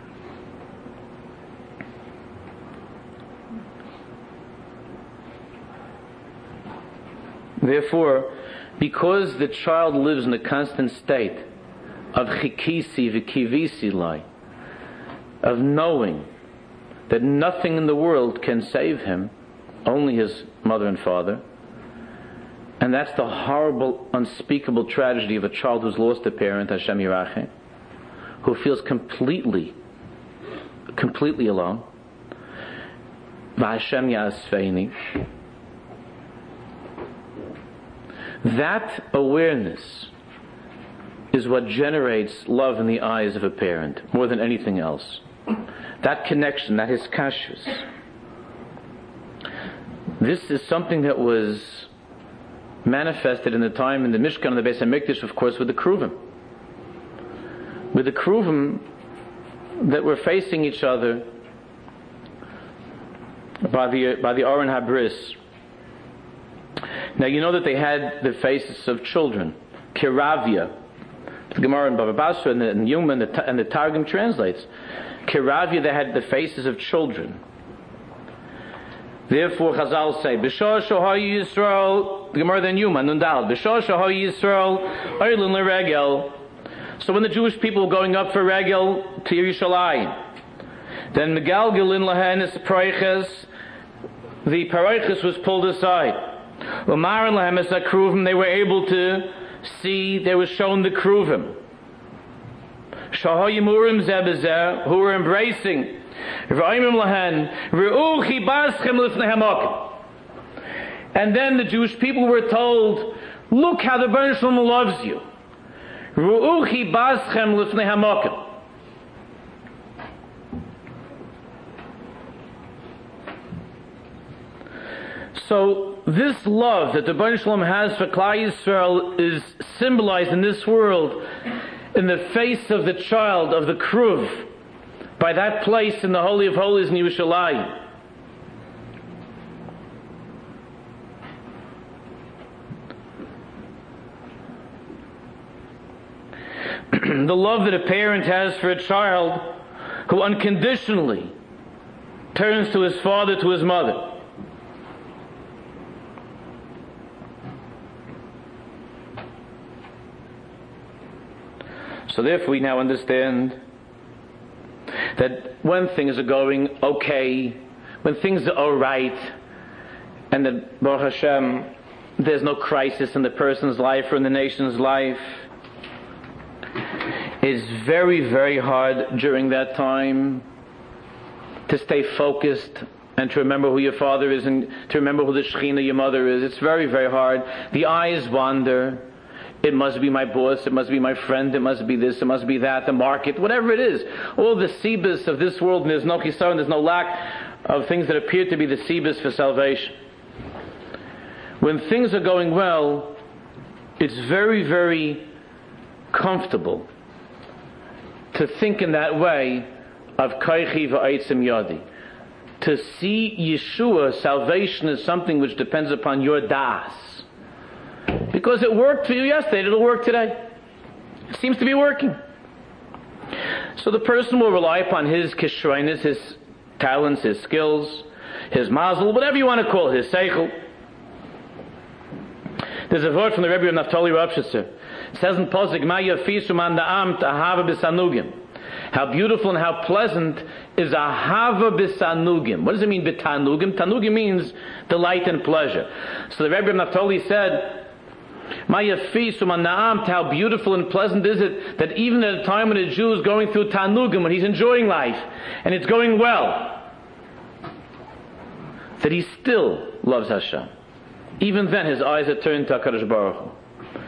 Therefore, because the child lives in a constant state of chikisi v'kivisi lai, of knowing that nothing in the world can save him, only his mother and father. And that's the horrible, unspeakable tragedy of a child who's lost a parent, Hashem Yiracheh, who feels completely, completely alone. V'Hashem Yasfeini. That awareness is what generates love in the eyes of a parent, more than anything else. That connection, that hiskashus. This is something that was manifested in the time in the Mishkan and the Beis HaMikdash, of course, with the Kruvim. With the Kruvim that were facing each other by the by the Aron HaBris. Now you know that they had the faces of children, Kiravia. The Gemara in Baba Basra and the and Yuma and the, and the Targum translates. Kiravia, they had the faces of children. Therefore, Chazal say, B'shah Shohayi Yisrael, the Gemara then Yuma, Nundal, B'shah Shohayi Yisrael, Oilin LeRegel. So when the Jewish people were going up for Regel to Yerushalayim, then Megalgalin Lahen is Parayches, the Parayches was pulled aside. Umaran Lahem is Kruvim, they were able to see, they were shown the Kruvim. Shahayimurim Zebezer, who were embracing. And then the Jewish people were told, look how the Baruch Shalom loves you. So this love that the Baruch Shalom has for Klal Yisrael is symbolized in this world in the face of the child of the Kruv, by that place in the Holy of Holies in Yerushalayim. The love that a parent has for a child who unconditionally turns to his father, to his mother. So therefore we now understand that when things are going okay, when things are alright, and that Baruch Hashem, there's no crisis in the person's life or in the nation's life, it's very, very hard during that time to stay focused and to remember who your father is, and to remember who the Shekhinah, your mother, is. It's very, very hard. The eyes wander. It must be my boss, it must be my friend, it must be this, it must be that, the market, whatever it is. All the sibas of this world, and there's no chisar, and there's no lack of things that appear to be the sibas for salvation. When things are going well, it's very, very comfortable to think in that way of kaichi v'aitzim yadi. To see Yeshua, salvation, is something which depends upon your das. Because it worked for you yesterday, it'll work today. It seems to be working. So the person will rely upon his kishroinus, his talents, his skills, his mazel, whatever you want to call it, his seichel. There's a word from the Rebbe of Naftali Ropshitzer. It says in Posik, Ma yafisu man da'am ta'ahava b'sanugim. How beautiful and how pleasant is ahava b'sanugim. What does it mean b'tanugim? Tanugim means delight and pleasure. So the Rebbe of Naftali said, Ma yafisu man da'am, how beautiful and pleasant is it that even at a time when a Jew is going through tanugim, when he's enjoying life, and it's going well, that he still loves Hashem. Even then his eyes are turned to HaKadosh Baruch Hu.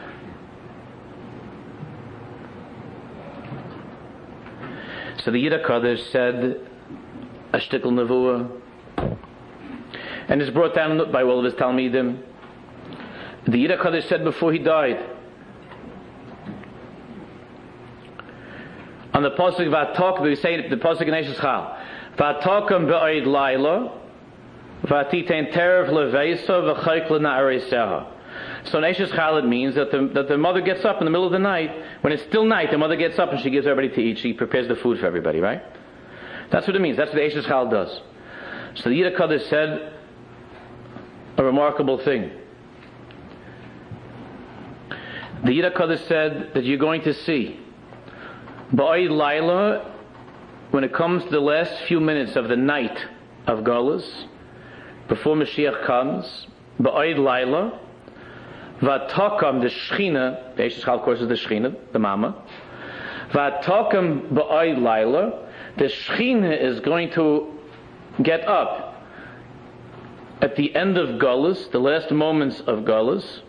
So the Yid HaKadosh said a shtickle nevuah, and it's brought down by all of his Talmidim. The Yid HaKadosh said before he died, on the pasuk Vatok, we say the pasuk in Eshes Chal, Vatokam be'oid laila, Vatitein terev leveisa v'chayk l'na'areiseha. So in Eshes Chal it means that the, that the mother gets up in the middle of the night, when it's still night, the mother gets up and she gives everybody to eat. She prepares the food for everybody, right? That's what it means. That's what the Eshes Chal does. So the Yid HaKadosh said a remarkable thing. The Yid HaKadosh said that you're going to see Ba'id Laila, when it comes to the last few minutes of the night of Galus, before Mashiach comes, Ba'id Laila, Vatokam, the Shechina, the Eshes Chal, of course, is the Shechina, the Mama. Vatokam Ba'id Laila, the Shechina is going to get up at the end of Galus, the last moments of Galus.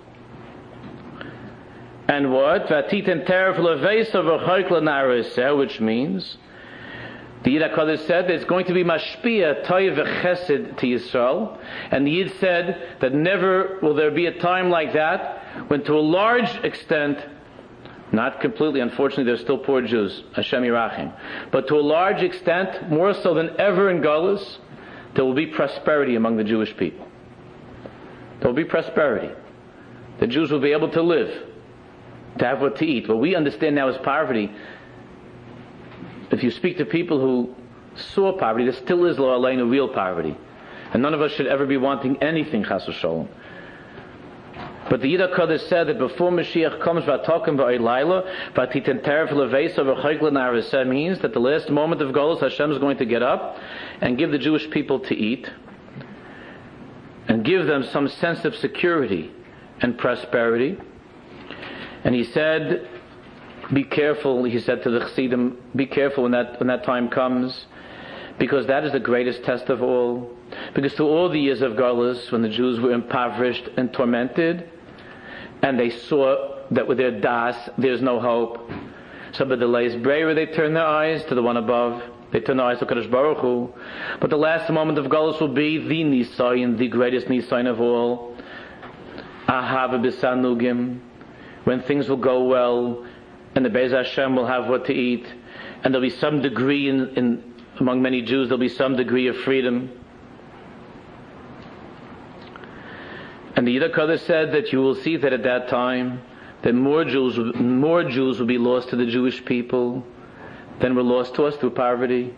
And what? Vatiten teref leveisa v'chayk l'na'areiseha, which means the Yid HaKadosh said that it's going to be mashpia toiv v'chesed to Yisrael, and the Yid said that never will there be a time like that when, to a large extent, not completely, unfortunately, there's still poor Jews, Hashem Yirachim, but to a large extent, more so than ever in Galus, there will be prosperity among the Jewish people. There will be prosperity. The Jews will be able to live, to have what to eat. What we understand now as poverty, if you speak to people who saw poverty, there still is lo aleinu real poverty, and none of us should ever be wanting anything chas v'sholom. But the Yid HaKadosh said that before Mashiach comes, Vatokim v'oid laila, Vatiten teref leveisa v'chayk l'na'areiseha, means that the last moment of Golus, Hashem is going to get up and give the Jewish people to eat, and give them some sense of security and prosperity. And he said, be careful, he said to the Chassidim, be careful when that, when that time comes, because that is the greatest test of all. Because through all the years of Galus, when the Jews were impoverished and tormented, and they saw that with their das, there's no hope, so by the Leis Breira, they turn their eyes to the one above, they turn their eyes to Kadosh Baruch Hu. But the last moment of Galus will be the Nisayin, the greatest Nisayin of all, Ahava b'sanugim, when things will go well, and the Beis Hashem will have what to eat, and there'll be some degree in, in among many Jews, there'll be some degree of freedom. And the Yid HaKadosh said that you will see that at that time, that more Jews, more Jews will be lost to the Jewish people than were lost to us through poverty.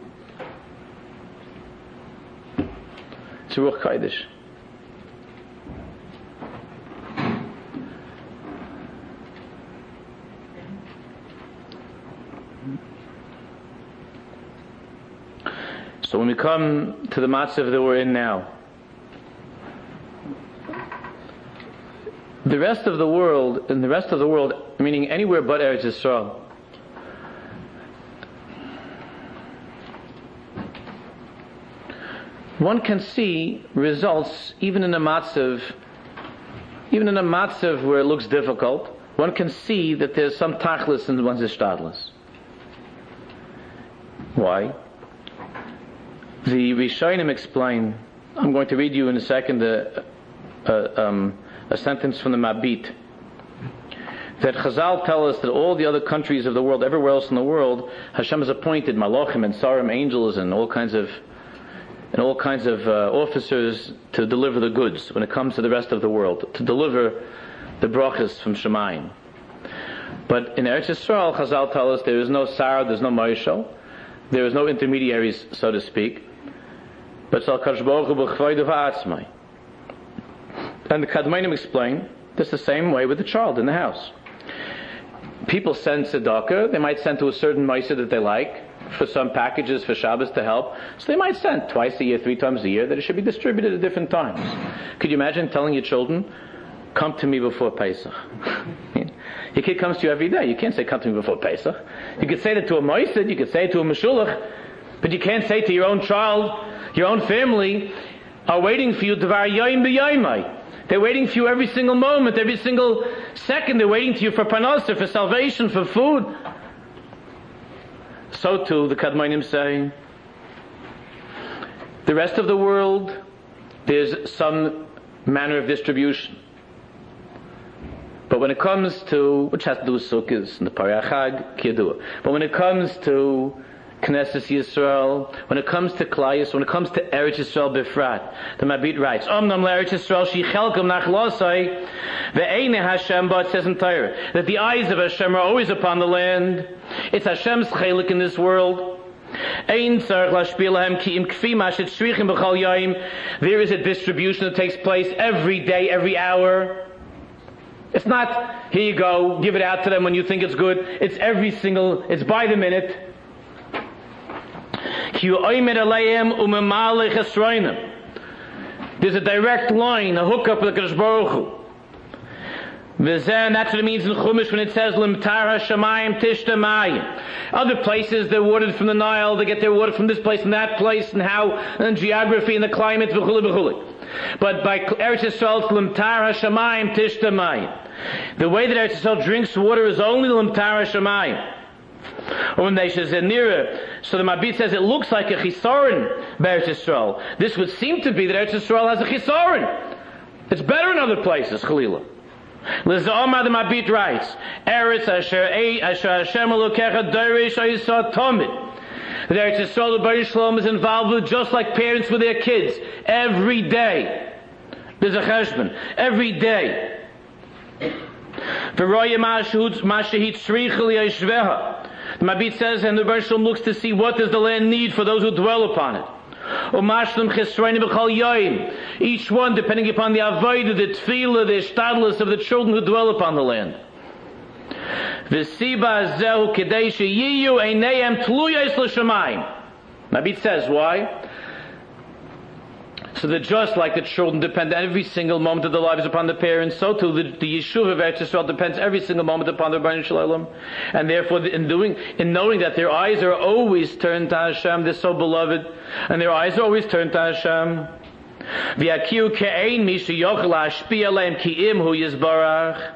It's a Ruach Kodesh. So when we come to the matzav that we're in now, the rest of the world, in the rest of the world, meaning anywhere but Eretz Yisrael, one can see results even in a matzav, even in a matzav where it looks difficult. One can see that there's some tachlis in one's ishtadlis. Why? The Rishonim explain. I'm going to read you in a second a, a, um, a sentence from the Mabit. That Chazal tell us that all the other countries of the world, everywhere else in the world, Hashem has appointed malachim and sarim, angels, and all kinds of and all kinds of uh, officers to deliver the goods when it comes to the rest of the world, to deliver the brachas from Shemayim. But in Eretz Yisrael, Chazal tell us there is no Sarah, there's no Moishel, there is no intermediaries, so to speak. But Zal Kadosh Baruch Hu b'chvoidu v'atzmai. And the Kadmonim explain this the same way with the child in the house. People send tzedakah, they might send to a certain Maisa that they like, for some packages for Shabbos to help. So they might send twice a year, three times a year, that it should be distributed at different times. Could you imagine telling your children, come to me before Pesach? Your kid comes to you every day. You can't say, come to me before Pesach. You could say that to a Moisid, you could say it to a Meshulach, but you can't say to your own child, your own family, are waiting for you, Dvar Yoim B'Yoimai. They're waiting for you every single moment, every single second. They're waiting to you for parnasa, for salvation, for food. So too, the Kadmonim say, the rest of the world, there's some manner of distribution. But when it comes to, which has to do with Sukkot and the Parachag, Kiyadua. But when it comes to Knesset Yisrael, when it comes to Klayus, when it comes to Eretz Yisrael Bifrat, the Mabit writes, Omnam LeEretz Yisrael Shi Chelkom Nachlosai Ve'ene Hashem, but it says in Torah that the eyes of Hashem are always upon the land. It's Hashem's chelik in this world. Ein tzarich lashpil lahem ki im kfi mashet shrichim b'chol yayim. There is a distribution that takes place every day, every hour. It's not, here you go, give it out to them when you think it's good. It's every single, it's by the minute. There's a direct line, a hookup with the Kadosh Baruch Hu. And that's what it means in Chumash when it says Limtar HaShamayim Tishta Mayim. Other places they're watered from the Nile, they get their water from this place and that place, and how, and geography and the climate, v'chuli v'chuli. But by Eretz Yisrael, it's Limtar HaShamayim Tishta Mayim. The way that Eretz Yisrael drinks water is only Limtar HaShamayim. Or when they say nearer, so the Mabit says it looks like a chisaron by Eretz Yisrael. This would seem to be that Eretz Yisrael has a chisaron. It's better in other places, Chalila. L'za'omar, the Mabit writes, Eretz asher asher Hashem elokecha dorish ha'yisod tomid. The Eretz Yisrael, the Baruch Shalom, is involved with just like parents with their kids. Every day. There's a cheshbon. Every day. The Mabit says, and the Baruch Shalom looks to see what does the land need for those who dwell upon it. Each one depending upon the avodah, the tefillah, the ishtadlus of the children who dwell upon the land. Mabit says, why? So that just like the children depend every single moment of their lives upon the parents, so too the, the yeshuv of Eretz Yisrael depends every single moment upon the Rebbeinu Shalom. And therefore, in doing, in knowing that their eyes are always turned to Hashem, they're so beloved, and their eyes are always turned to Hashem. V'yakiu ke'ein mi sheyochel hashpi'a lehem ki'im hu yizbarach.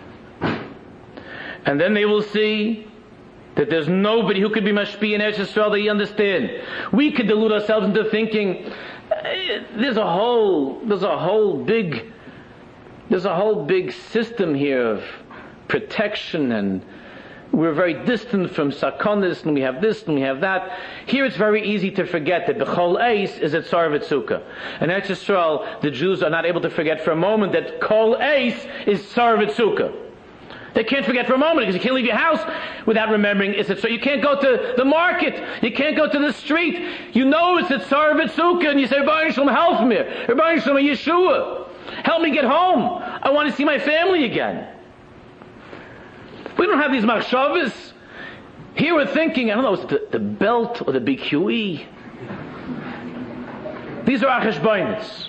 And then they will see that there's nobody who could be mashpi in Eretz Yisrael that you understand. We could delude ourselves into thinking there's a whole, there's a whole big, there's a whole big system here of protection, and we're very distant from sakonis, and we have this and we have that. Here it's very easy to forget that B'chol Eis is at Tzar V'Tzukah. In Eretz Yisrael, the Jews are not able to forget for a moment that Kol Eis is Tzar V'Tzukah. They can't forget for a moment because you can't leave your house without remembering it's a tzar. You can't go to the market. You can't go to the street. You know it's a tzar v'tzukah, and you say, Rebbeinu Shalom, help me. Rebbeinu Shalom, Yeshua, help me get home. I want to see my family again. We don't have these machshavas. Here we're thinking, I don't know, it's the, the belt or the B Q E. These are achashbainis.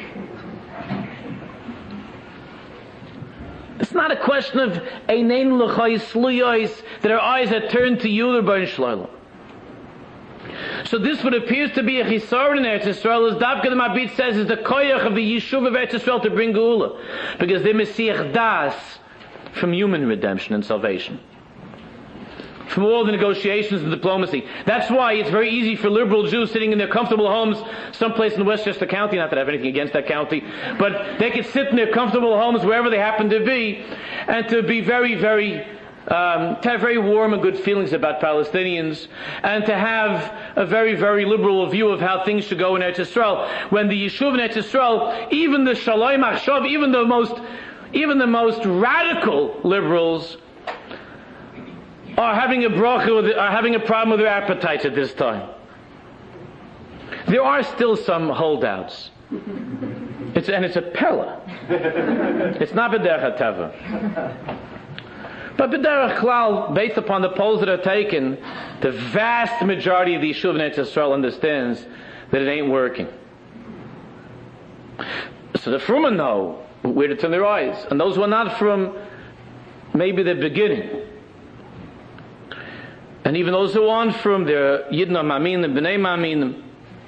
It's not a question of einain l'chayis luyos, that our eyes are turned to you, the Rebbeinu Shalom. So this what appears to be a chisaron in Eretz Yisrael is Davka the Mabit says is the koyach of the Yishuv of Eretz Yisrael to bring Geula. Because they mesiach das from human redemption and salvation. From all the negotiations and diplomacy. That's why it's very easy for liberal Jews sitting in their comfortable homes someplace in Westchester County, not that I have anything against that county, but they could sit in their comfortable homes wherever they happen to be and to be very, very Um, to have very warm and good feelings about Palestinians, and to have a very, very liberal view of how things should go in Eretz Yisrael. When the Yishuv in Eretz Yisrael, even the Shalom Achshav, even the most, even the most radical liberals are having a bracha, with, are having a problem with their appetites at this time. There are still some holdouts. It's, and it's a pella. It's not b'derech hatava. But b'derech klal, based upon the polls that are taken, the vast majority of the Yishuv in Eretz Yisrael understands that it ain't working. So the Frumen know where to turn their eyes. And those who are not from, maybe the beginning. And even those who aren't from, they're Yidna Maminim, B'nai Maminim,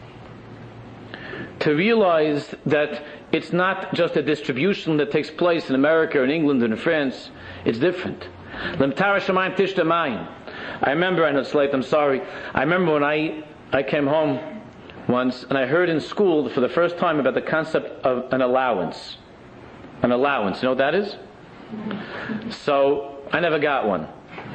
to realize that it's not just a distribution that takes place in America and England and France. It's different. Lemtara Shamayim Tishta Mayim. I remember, I know it's late, I'm sorry. I remember when I, I came home once and I heard in school for the first time about the concept of an allowance. An allowance. You know what that is? So, I never got one.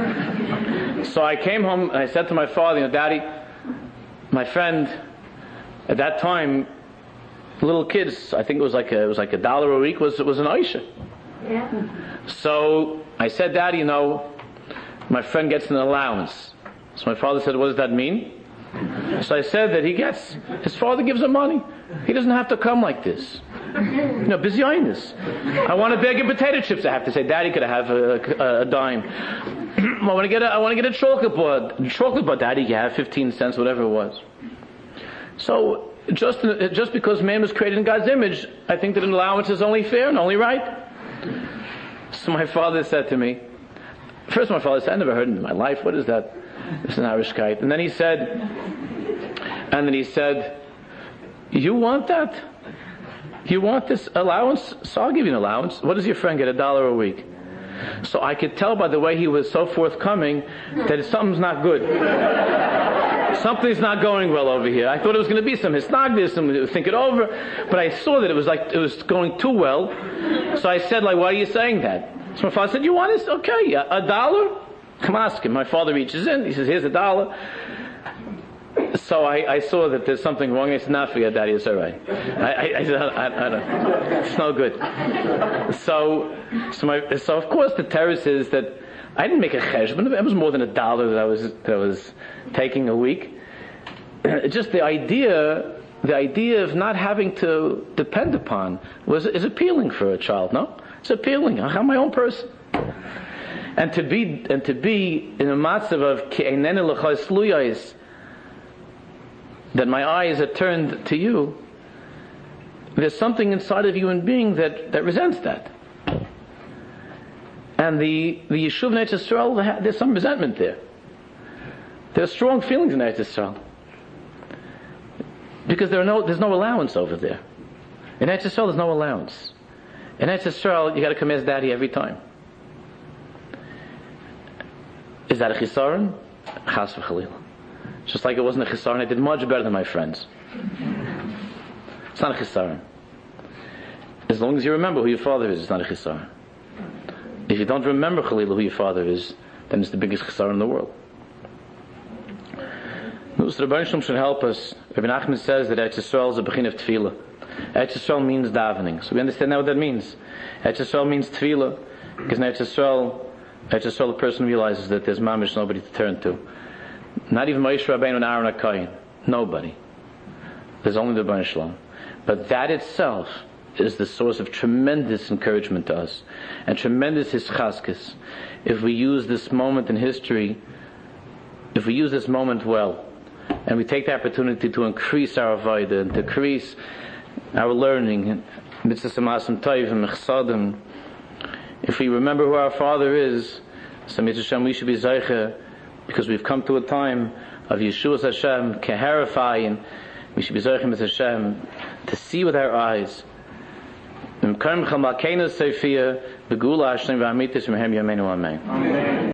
So I came home and I said to my father, you know, Daddy, my friend, at that time, little kids, I think it was like a, it was like a dollar a week, was, was an Aisha. Yeah. So I said, Daddy, you know, my friend gets an allowance. So my father said, what does that mean? So I said that he gets, his father gives him money. He doesn't have to come like this. You know, busy on this. I want a bag of potato chips. I have to say, Daddy, could I have a, a, a dime? I want to get a, I want to get a chocolate bar. Chocolate bar, Daddy, you have fifteen cents, whatever it was. So just just because man was created in God's image, I think that an allowance is only fair and only right. So my father said to me, first my father said, I never heard it in my life. What is that? It's an Irishkeit. And then he said, and then he said, you want that? You want this allowance? So I'll give you an allowance. What does your friend get? A dollar a week. So I could tell by the way he was so forthcoming that something's not good. Something's not going well over here. I thought it was going to be some hisnagdis, some think it over, but I saw that it was like it was going too well. So I said, like, why are you saying that? So my father said, you want this? Okay, a, a dollar? Come ask him. My father reaches in. He says, here's a dollar. So I, I saw that there's something wrong. I said, not forget, Daddy, it's all right. I, I, I said, I, I, I don't, it's no good. So, so, my, so of course the terrace is that I didn't make a cheshbon. It was more than a dollar that I was that I was taking a week. Just the idea, the idea of not having to depend upon was is appealing for a child. No, it's appealing. I'm my own person, and to be and to be in a matzav of ke'enene l'chais luyais, that my eyes are turned to you. There's something inside of you and being that, that resents that. And the, the Yishuv in Eretz Yisrael, there's some resentment there. There's strong feelings in Eretz Yisrael. Because there are no, there's no allowance over there. In Eretz Yisrael, there's no allowance. In Eretz Yisrael, you got to come as Daddy every time. Is that a chisaron? Chas v'chalila. Just like it wasn't a chisaron, I did much better than my friends. It's not a chisaron. As long as you remember who your father is, it's not a chisaron. If you don't remember, Chalila, who your father is, then it's the biggest chisaron in the world. So the Rebbeinu Shalom should help us. Rabbi Nachman says that Eretz Yisrael is a bechin of tefillah. Eretz Yisrael means davening. So we understand now what that means. Eretz Yisrael means tefillah, because in Eretz Yisrael, Eretz Yisrael, the person realizes that there's mamish nobody to turn to. Not even Moshe Rabbeinu and Aaron HaKohen. Nobody. There's only the Rebbeinu Shalom. But that itself is the source of tremendous encouragement to us and tremendous hischaskus. If we use this moment in history, if we use this moment well, and we take the opportunity to increase our avodah and to increase our learning, if we remember who our Father is, so we should be zeicha because we've come to a time of Yeshua's Hashem, Keherify, we should be Zochim as Hashem, to see with our eyes. Amen.